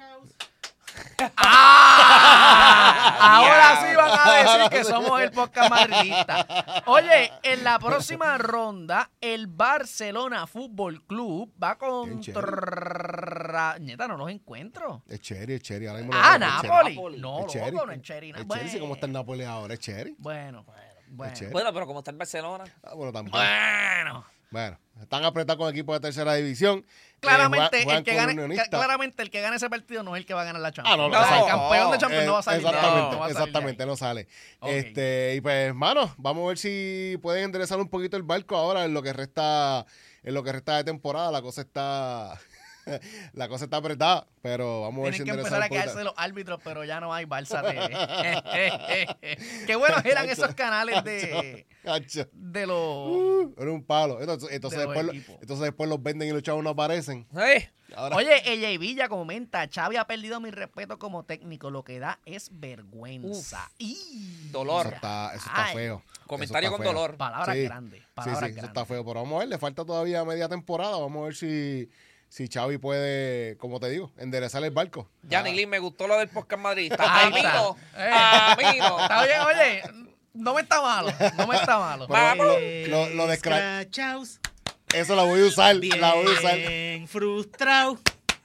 ¡Ah! Ahora sí van a decir que somos el podcast madridista. Oye, en la próxima ronda, el Barcelona Fútbol Club va Bien, contra... Nieta, no los encuentro. Es Cherry, es Cherry. Ahora mismo Ah, no es Cherry. Napoli. Napoli. No, Es Cherry. loco, no es Cherry. Es Chelsea, ¿cómo está el Napoli ahora? Es Cherry. Bueno. Cherry. Bueno, pero como está en Barcelona. Ah, bueno, también. Bueno. Bueno, están apretados con equipos de tercera división. Claramente, Juegan el que con gane, Unionistas. claramente el que gane ese partido no es el que va a ganar la Champions. Ah, no, O sea, el no, campeón de Champions no va a salir de ahí, Exactamente, no va a salir de exactamente, ahí. no sale. Ok. Y pues, mano, vamos a ver si pueden enderezar un poquito el barco ahora en lo que resta de temporada. La cosa está apretada, pero vamos a ver si Tienen que enderezan empezar a un poquito. quedarse los árbitros, pero ya no hay Barça TV. Qué buenos eran esos canales Cacho. de los... Era un palo. De los equipos. Después los venden y los chavos no aparecen. Ahora, Oye, ella Villa comenta, Xavi ha perdido mi respeto como técnico, lo que da es vergüenza. Y Dolor. eso está Ay. feo. Comentario Eso con está feo. dolor. Palabras Sí. grandes, Sí, palabras sí, eso grandes. está feo. Pero vamos a ver, le falta todavía media temporada. Vamos a ver si Xavi puede, como te digo, enderezar el barco. Yanilín, me gustó lo del podcast madridista. Ahí A mí está. no. A mí no. Está bien, oye, no me está malo, no me está malo. Pero lo de Escrachaos, eso la voy a usar. La voy a usar. bien frustrado.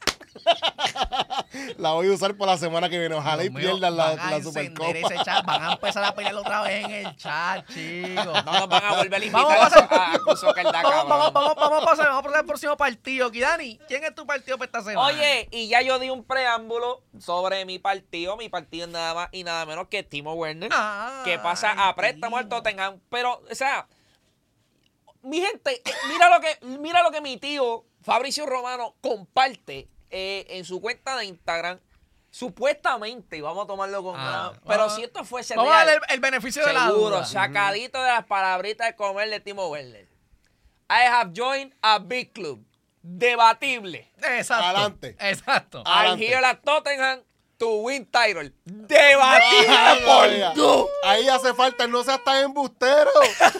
La voy a usar por la semana que viene. Ojalá y Dios mío, pierdan van a la encender Supercopa. ese chat, van a empezar a pelear otra vez en el chat, chicos. No nos van a volver a Vamos invitar a a Curso Calda, cabrón. Vamos a pasar al próximo partido. Kidani, ¿quién es tu partido para esta semana? Oye, y ya yo di un preámbulo sobre mi partido. Mi partido es nada más y nada menos que Timo Werner. Que pasa a préstamo al Tottenham. Pero, o sea, mi gente, mira lo que mi tío Fabricio Romano comparte en su cuenta de Instagram. Supuestamente, y vamos a tomarlo con pero si esto fuese vamos a real, darle el beneficio de la seguro, duda. sacadito de las palabritas de comer de Timo Werner. I have joined a big club. Debatible. Exacto. Adelante. Exacto. I'm Adelante. here at Tottenham to win title. Debatible Ay, por María. tú. Ahí hace falta el no seas tan embustero.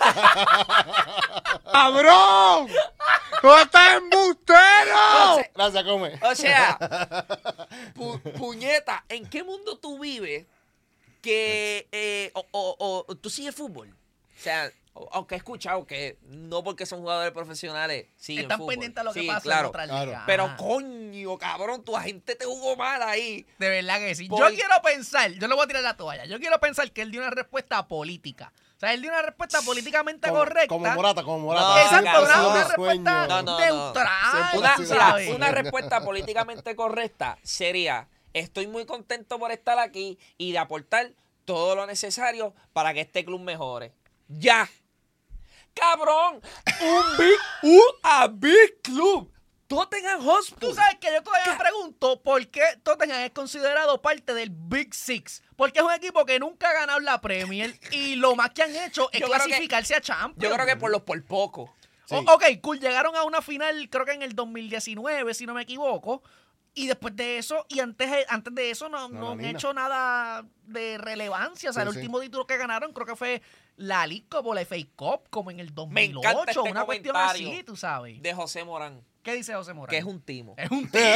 ¡Cabrón! ¡No estás embustero! Gracias, come. O sea, puñeta, ¿en qué mundo tú vives que o tú sigues fútbol? O sea, aunque he escuchado que no porque son jugadores profesionales siguen Están fútbol. pendientes a lo que Sí, pasa claro. en otras claro. ligas. Pero Ajá. coño, cabrón, tu agente te jugó mal ahí. De verdad que sí. Por- Yo quiero pensar, yo le voy a tirar la toalla. Yo quiero pensar que él dio una respuesta política. O sea, él dio una respuesta políticamente correcta. Como Morata. No, Siempre Exacto, ha sido una mi respuesta sueño. No. neutral. Siempre Una, ha sido mira, así. una respuesta políticamente correcta sería: estoy muy contento por estar aquí y de aportar todo lo necesario para que este club mejore. ¡Ya! ¡Cabrón! ¡A big club! Tottenham Hotspur. Tú sabes que yo todavía me pregunto por qué Tottenham es considerado parte del Big Six. Porque es un equipo que nunca ha ganado la Premier y lo más que han hecho es Yo creo que- clasificarse a Champions. Yo creo que por poco. Sí. Ok, cool, llegaron a una final creo que en el 2019, si no me equivoco. Y después de eso, y antes de eso, no han Nina. hecho nada de relevancia. O sea, Sí, el sí. último título que ganaron creo que fue la League Cup o la FA Cup, como en el Me encanta 2008. este Una cuestión comentario así, tú sabes. De José Morán, ¿Qué dice José Morán? que es un timo. Es un tío.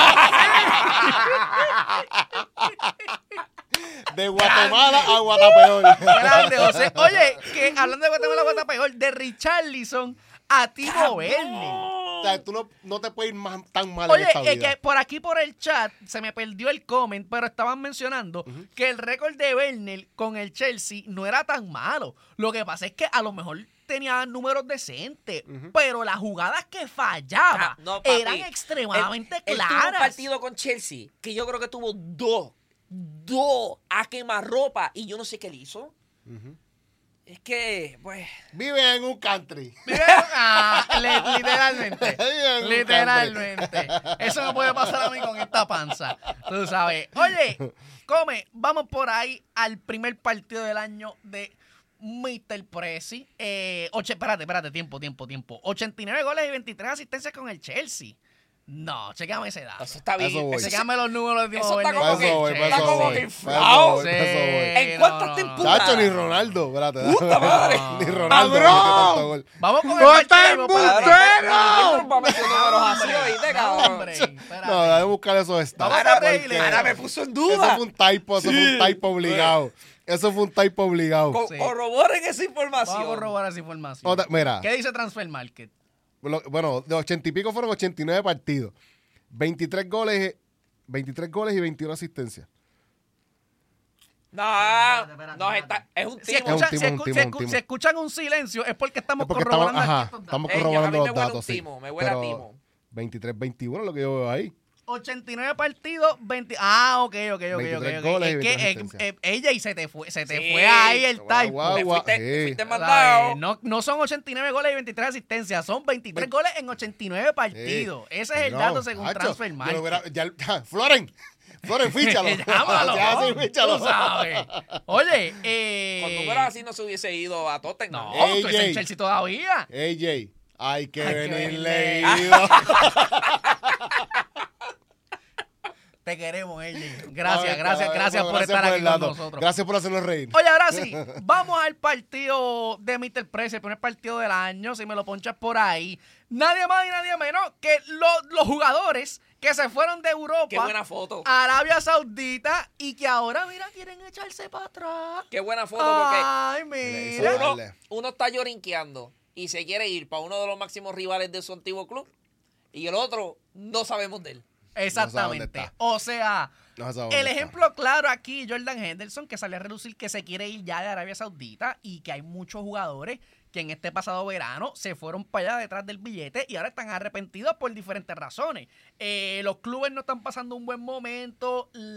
De Guatemala a Guatapeor. Grande, José. Oye, que hablando de Guatemala a Guatapeor, de Richarlison a Timo Werner. O sea, tú no te puedes ir tan mal Oye, en esta es vida. que por aquí por el chat se me perdió el comment, pero estaban mencionando que el récord de Werner con el Chelsea no era tan malo. Lo que pasa es que a lo mejor tenía números decentes, pero las jugadas que fallaba No, papi. eran extremadamente Él tuvo un claras. partido con Chelsea que yo creo que tuvo dos a quemarropa y yo no sé qué le hizo. Es que, pues... Vive en un country. Literalmente. Bien, Literalmente. Eso me puede pasar a mí con esta panza. Tú sabes. Oye, come, vamos por ahí al primer partido del año de Mr. Prezi. Espérate, tiempo. 89 goles y 23 asistencias con el Chelsea. No, chequeame ese dato. Eso está bien. Eso voy. Chequeame los números de Eso está Timo como Werner. que- voy, está eso como voy, que eso inflado. voy, eso voy. ¿En cuántas no. temporadas? Chacho, ni Ronaldo, espérate. ¡Puta madre! Ni Ronaldo. ¡Cabrón! mete tanto gol. Vamos con el ¡Bota partido, embustero! padre. No nos va a meter números así, ¿oíste, No, cabrón? hombre, espérate. No, déjame buscar esos stats. Vamos a corregirle. porque Ahora me puso en Eso duda. fue un typo, eso fue un typo obligado. Eso fue un typo obligado. Sí. Corroboren esa información. Vamos a corroborar esa información. Mira, ¿Qué dice Transfer Market? bueno, de 80 y pico fueron 89 partidos. 23 goles y 21 asistencias. No, Espérate. no, es un Si, timo. escuchan, timo, si, un escu- timo, si un escu- timo. si escuchan un silencio es porque estamos Es porque corroborando aquí estamos, estos datos. estamos Ey, corroborando a mí los me huele datos, un sí. timo, me huele a Pero timo. 23-21 lo que yo veo ahí. 89 partidos, 20. Ah, ok. 23 goles y Es 21 que asistencias. ella y se te fue Sí. ahí el Guau, typo. guau, Te guau. fuiste O mandado. sea, no son 89 goles y 23 asistencias, son 23 goles en 89 partidos. Ese es el No, dato según macho, Transfer yo Market. lo hubiera- Floren, fíchalo. Llámalo. Ya, sí, fíchalo. Tú sabes. Oye, Con números así no se hubiese ido a Tottenham. no, tú estás en AJ. Chelsea todavía. AJ, hay que Hay que venir venir leído. Te queremos, AJ. A Gracias ver, gracias por estar el aquí dato. con nosotros. Gracias por hacernos reír. Oye, ahora sí, vamos al partido de Mr. Press, el primer partido del año, si me lo ponchas por ahí. Nadie más y nadie menos que los jugadores que se fueron de Europa Qué buena foto. a Arabia Saudita y que ahora, mira, quieren echarse para atrás. Qué buena foto porque Ay, mira. Uno- uno está llorinqueando y se quiere ir para uno de los máximos rivales de su antiguo club y el otro no sabemos de él. Exactamente. dónde está. O sea, No sé dónde el está. ejemplo claro aquí, Jordan Henderson, que sale a relucir que se quiere ir ya de Arabia Saudita y que hay muchos jugadores que en este pasado verano se fueron para allá detrás del billete y ahora están arrepentidos por diferentes razones. Los clubes no están pasando un buen momento, El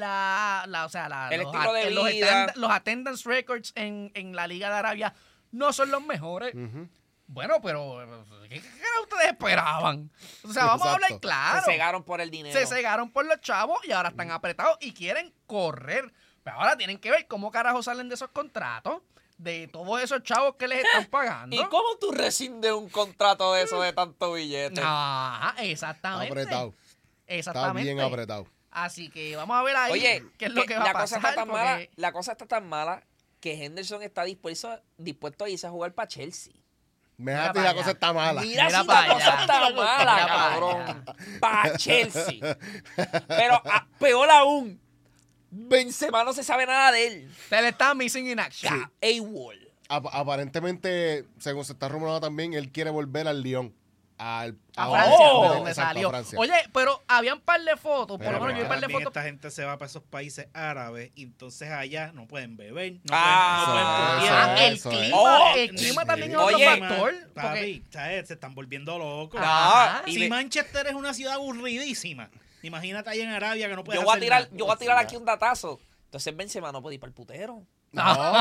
estilo de los vida. los attendance records en la Liga de Arabia no son los mejores. Ujú. Bueno, pero ¿qué ustedes esperaban? O sea, vamos a hablar Exacto. claro. Se cegaron por el dinero. Se cegaron por los chavos y ahora están apretados y quieren correr. Pero ahora tienen que ver cómo carajo salen de esos contratos, de todos esos chavos que les están pagando. ¿Y cómo tú rescindes un contrato de eso de tanto billete? Ajá, Está exactamente. apretado. Está Exactamente. bien apretado. Así que vamos a ver ahí Oye, qué es lo que va a pasar. Porque- la cosa está tan mala que Henderson está dispuesto a irse a jugar para Chelsea. Mira, para la allá. cosa está mala. Mira Mira si pa' la cosa allá. está mala, Mira pa' cabrón. Para Chelsea. Pero peor aún, Benzema no se sabe nada de él. se le está missing in action. AWOL. Aparentemente, según se está rumorando también, él quiere volver al Lyon. A a Francia, Oh, de donde exacto, a salió. Francia. Oye, pero había un par de fotos, por Pero, lo menos yo vi un par de También fotos. esta gente se va para esos países árabes y entonces allá no pueden beber, no Ah, pueden Ah, el eso clima, Oh, el clima también es Oye, otro factor. Porque, Papi, ¿sabes? Se están volviendo locos. Ajá. y Si le- Manchester es una ciudad aburridísima, imagínate ahí en Arabia que no puede yo voy a hacer tirar, nada. yo voy a tirar aquí un datazo. Entonces Benzema no puede ir para el putero. No,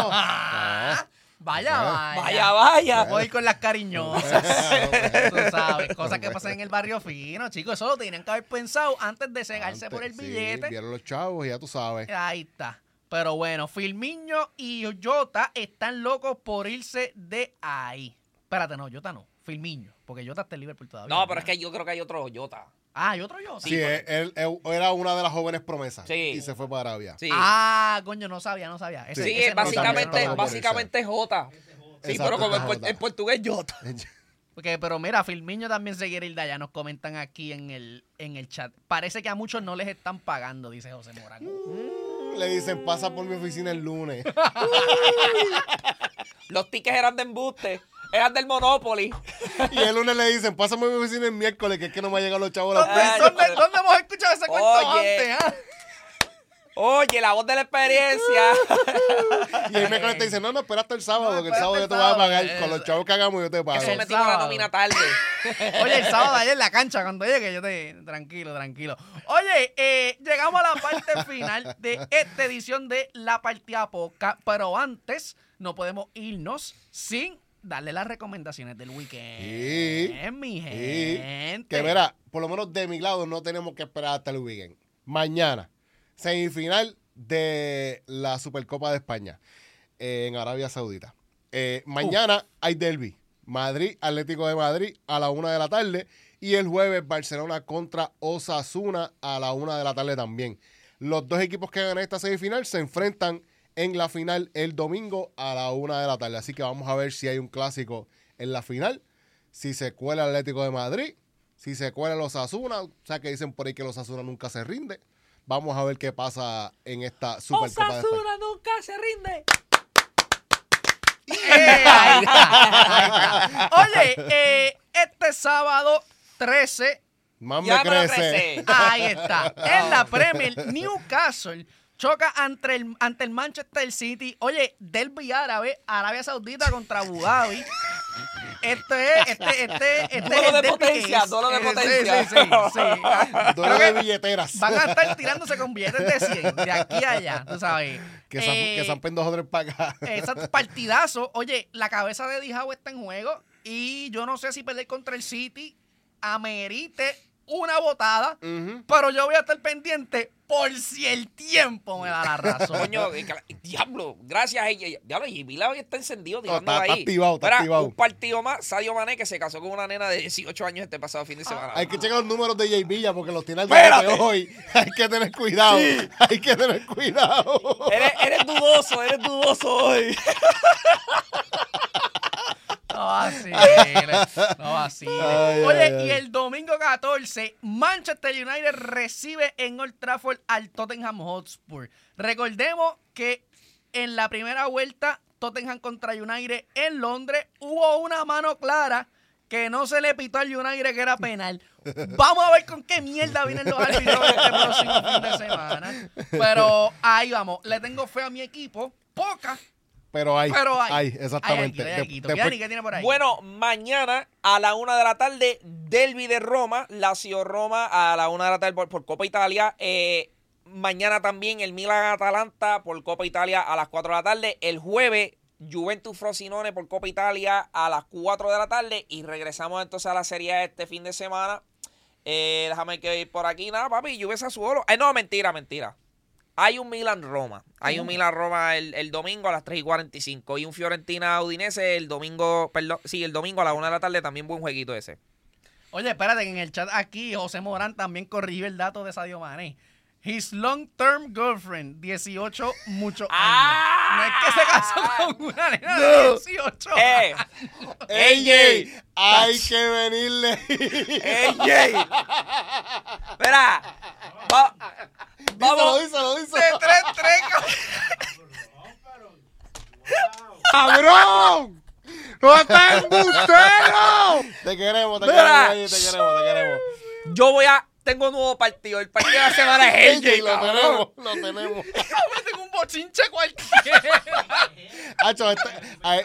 Ah, vaya, vaya. Vaya. Voy a ir con las cariñosas. Tú sabes, cosas que pasan en el barrio fino, chicos. Eso lo tenían que haber pensado antes de cegarse por el Sí, billete. vieron los chavos y ya tú sabes. Ahí está. Pero bueno, Firmino y Jota están locos por irse de ahí. Espérate, no, Jota no. Firmino, porque Jota está en Liverpool todavía. No, pero es que yo creo que hay otro Jota. Ah, ¿hay otro Jota? Sí, él era una de las jóvenes promesas. Sí. Y se fue para Arabia. Sí. Ah, coño, no sabía. Ese- Sí, ese no lo sabía. básicamente, por irse. es Jota. Sí, Exacto, pero como Jota. en portugués Jota. Porque, pero mira, Firmino también se quiere ir de allá. Nos comentan aquí en el chat. Parece que a muchos no les están pagando, dice José Morán. Le dicen, pasa por mi oficina el lunes. Los tickets eran de embuste. Eran del Monopoly. Y el lunes le dicen, pásame por mi oficina el miércoles, que es que no me ha llegado los chavos. a las Ay, seis". ¿Dónde hemos escuchado ese cuento Oye. antes? Oye, la voz de la experiencia. Y el miércoles te dice, no, espera hasta el sábado, No, que el sábado yo espérate te voy a el pagar. sábado. Con los chavos que hagamos yo te pago. Eso El metimos la sábado. nómina tarde. Oye, el sábado ayer en la cancha, cuando llegue, yo te... Tranquilo. Oye, llegamos a la parte final de esta edición de La Partida Podcast, pero antes no podemos irnos sin darle las recomendaciones del weekend. Sí. Mi Sí. gente. Que verá, por lo menos de mi lado no tenemos que esperar hasta el weekend. Mañana, semifinal de la Supercopa de España en Arabia Saudita. Mañana hay derbi. Madrid, Atlético de Madrid a la 1 de la tarde. Y el jueves, Barcelona contra Osasuna a la 1 de la tarde también. Los dos equipos que ganan esta semifinal se enfrentan en la final el domingo a la 1 de la tarde. Así que vamos a ver si hay un clásico en la final. Si se cuela el Atlético de Madrid, si se cuela los Osasuna. O sea que dicen por ahí que los Osasuna nunca se rinde. Vamos a ver qué pasa en esta Supercopa de España. Osasuna nunca se rinde. Ahí está. Oye, este sábado 13, Más me Ya me lo crece. recé. ahí está. En la Premier, Newcastle choca ante el Manchester City. Oye, derbi árabe, Arabia Saudita contra Abu Dhabi. Este es Duelo el de derbi potencia, que es. duelo de Sí, potencia. sí. Duelo Creo de que billeteras. Van a estar tirándose con billetes de 100 de aquí a allá, tú sabes. Que zampen 2 o 3 para acá. Exacto, partidazo. Oye, la cabeza de Dijau está en juego y yo no sé si perder contra el City amerite una botada, Ujú. pero yo voy a estar pendiente por si el tiempo me da la razón. Coño, diablo, gracias a ella. Diablo, y Vila hoy está encendido tirando está ahí. activado, está Mira, activado. un partido más, Sadio Mané, que se casó con una nena de 18 años este pasado fin de semana. Hay que checar los números de Jay Villa porque los tiene al Espérate. de hoy. Hay que tener cuidado. Hay que tener cuidado. Eres dudoso hoy. No vaciles, no vaciles. Ay, Oye, ay, ay. y el domingo 14, Manchester United recibe en Old Trafford al Tottenham Hotspur. Recordemos que en la primera vuelta, Tottenham contra United en Londres, hubo una mano clara que no se le pitó al United que era penal. Vamos a ver con qué mierda vienen los árbitros este próximo fin de semana. Pero ahí vamos, le tengo fe a mi equipo, poca, Pero hay. pero hay. Hay, exactamente. Hay aquí. Después- Yanni, ¿qué tiene por ahí? Bueno, mañana a la 1 de la tarde, Derby de Roma, Lazio-Roma a la 1 de la tarde por Copa Italia. Mañana también el Milan-Atalanta por Copa Italia a las 4 de la tarde. El jueves, Juventus-Frosinone por Copa Italia a las 4 de la tarde. Y regresamos entonces a la Serie A este fin de semana. Déjame que ir por aquí. Nada, papi, Juve-Sassuolo. No, mentira. Hay un Milan-Roma. Hay un Milan-Roma el domingo a las 3:45. Y un Fiorentina-Udinese el domingo, el domingo a las 1 de la tarde. También buen jueguito ese. Oye, espérate, que en el chat aquí José Morán también corrigió el dato de Sadio Mané. His long-term girlfriend, 18 muchos años. No es que se casó con una nena de 18. AJ, hay que venirle. AJ. Espera. Vamos. Díselo. De 3-3. ¡Cabrón! ¡No estás embustero! Te queremos, Mira. AJ, te queremos. Tengo un nuevo partido. El partido de la semana es AJ. Lo cabrón. tenemos. Me tengo un bochinche cualquiera. Hacho, a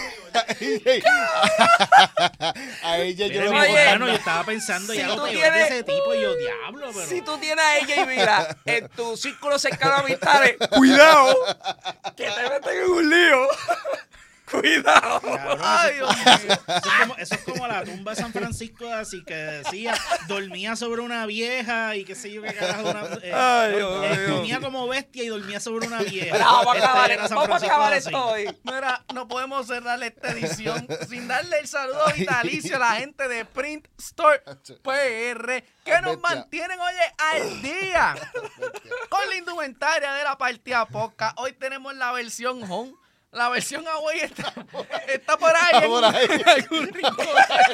AJ yo Mira, le mi Oye, hermano, yo estaba pensando si ya tú lo peor de tienes- ese tipo y yo, diablo, pero... Si tú tienes a AJ Vila en tu círculo cercano de amistades, cuidado, que te meten en un lío. Cuidado. Cabrón, Ay, Dios mío. eso es como la tumba de San Francisco, así que decía, dormía sobre una vieja y qué sé yo qué carajo. Ay, Dios mío. Dormía como bestia y dormía sobre una vieja. Mira, vamos a Era San acabar Francisco así. esto hoy. Mira, no podemos cerrar esta edición sin darle el saludo vitalicio a la gente de Print Store PR que nos Bestia. mantienen, oye, al día con la indumentaria de la partida poca. Hoy tenemos la versión home. La versión away está por ahí. Está por ahí. En algún rincón.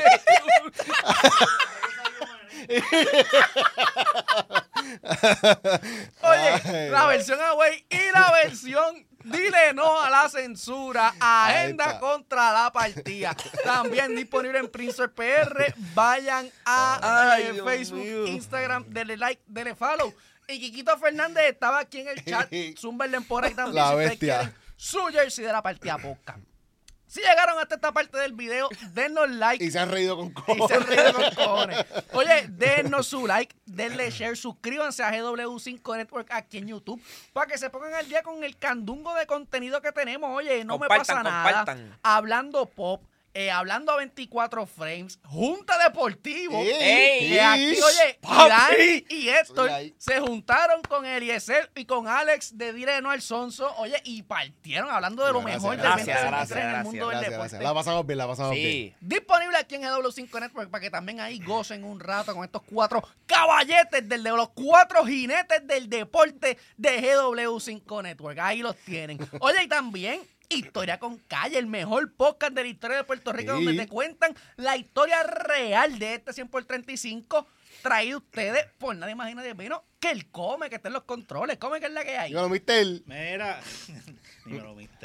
Oye, Ay, la versión away y la versión dile no a la censura, agenda está. contra la partida. También disponible en Prince PR. Vayan a Ay, Dios Facebook, mío. Instagram, denle like, denle follow. Y Quiquito Fernández estaba aquí en el chat. Zúmbenle por ahí también La si ustedes bestia. quieren su jersey de la partida podcast. Si llegaron hasta esta parte del video, denos like. Y se han reído con Y se han reído cojones. con cojones. Oye, dennos su like, denle share, suscríbanse a GW5 Network aquí en YouTube para que se pongan al día con el candungo de contenido que tenemos. Oye, no me Compartan, pasa nada. compartan. Hablando pop, hablando a 24 frames, Junta Deportivo. ¡Ey! Que aquí, oye, ¡Papi! Dani y Héctor Estoy ahí. se juntaron con Eliezer y con Alex de Dile No al Sonso, oye, y partieron hablando de lo Gracias, mejor del gracias, 2023 en el mundo del Gracias, deporte. gracias. La pasamos bien, la pasamos bien. Sí. Disponible aquí en GW5 Network para que también ahí gocen un rato con estos 4 caballetes de los 4 jinetes del deporte de GW5 Network. Ahí los tienen. Oye, y también Historia con Calle, el mejor podcast de la historia de Puerto Rico, Sí. donde te cuentan la historia real de este 100 por 35, traído ustedes por nadie más y nadie menos que el Come, que está en los controles. Come, que es la que hay. Dímelo, mister. Mira, dímelo, mister.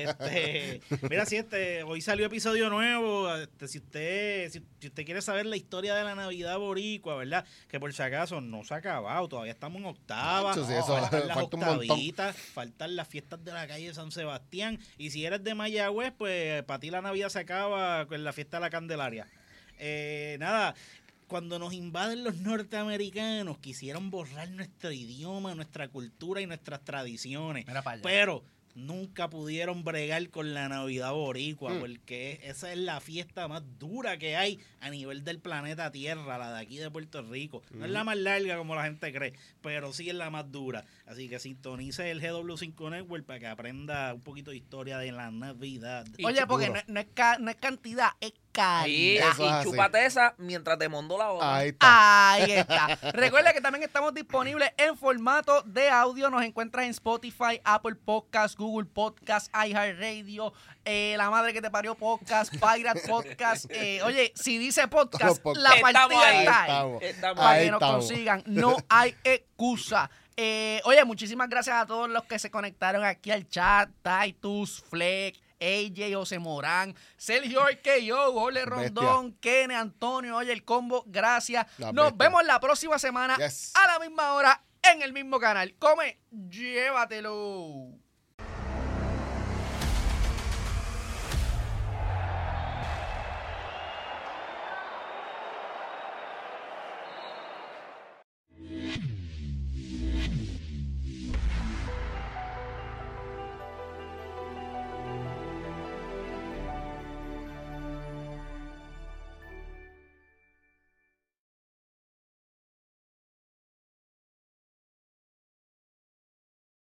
Mira, si hoy salió episodio nuevo. Si usted quiere saber la historia de la Navidad boricua, ¿verdad? Que por si acaso no se ha acabado, todavía estamos en octava. Nacho, sí, eso faltan las falta un montón. octavitas, faltan las fiestas de la calle San Sebastián. Y si eres de Mayagüez, pues para ti la Navidad se acaba con la fiesta de la Candelaria. Nada. Cuando nos invaden los norteamericanos, quisieron borrar nuestro idioma, nuestra cultura y nuestras tradiciones. Mira para allá. Pero nunca pudieron bregar con la Navidad boricua, porque esa es la fiesta más dura que hay a nivel del planeta Tierra, la de aquí de Puerto Rico. No es la más larga como la gente cree, pero sí es la más dura. Así que sintonice el GW5 Network para que aprenda un poquito de historia de la Navidad. Oye, porque no es cantidad, es Sí, calidad. Eso es y así. chúpate esa mientras te mondo la otra. Ahí está. Ahí está. Recuerda que también estamos disponibles en formato de audio. Nos encuentras en Spotify, Apple Podcasts, Google Podcasts, iHeartRadio, La Madre que te parió Podcast, Pirate Podcast. Oye, si dice podcast, Todos los la podcasts. partida Estamos ahí. está ahí. Estamos. Estamos Para Ahí que nos estamos. consigan. No hay excusa. Oye, muchísimas gracias a todos los que se conectaron aquí al chat. Titus, Fleck, AJ, José Morán, Sergio RKO, Ole Rondón, Kene, Antonio, oye, el combo, gracias. La Nos bestia. vemos la próxima semana Yes. a la misma hora en el mismo canal. Come, llévatelo.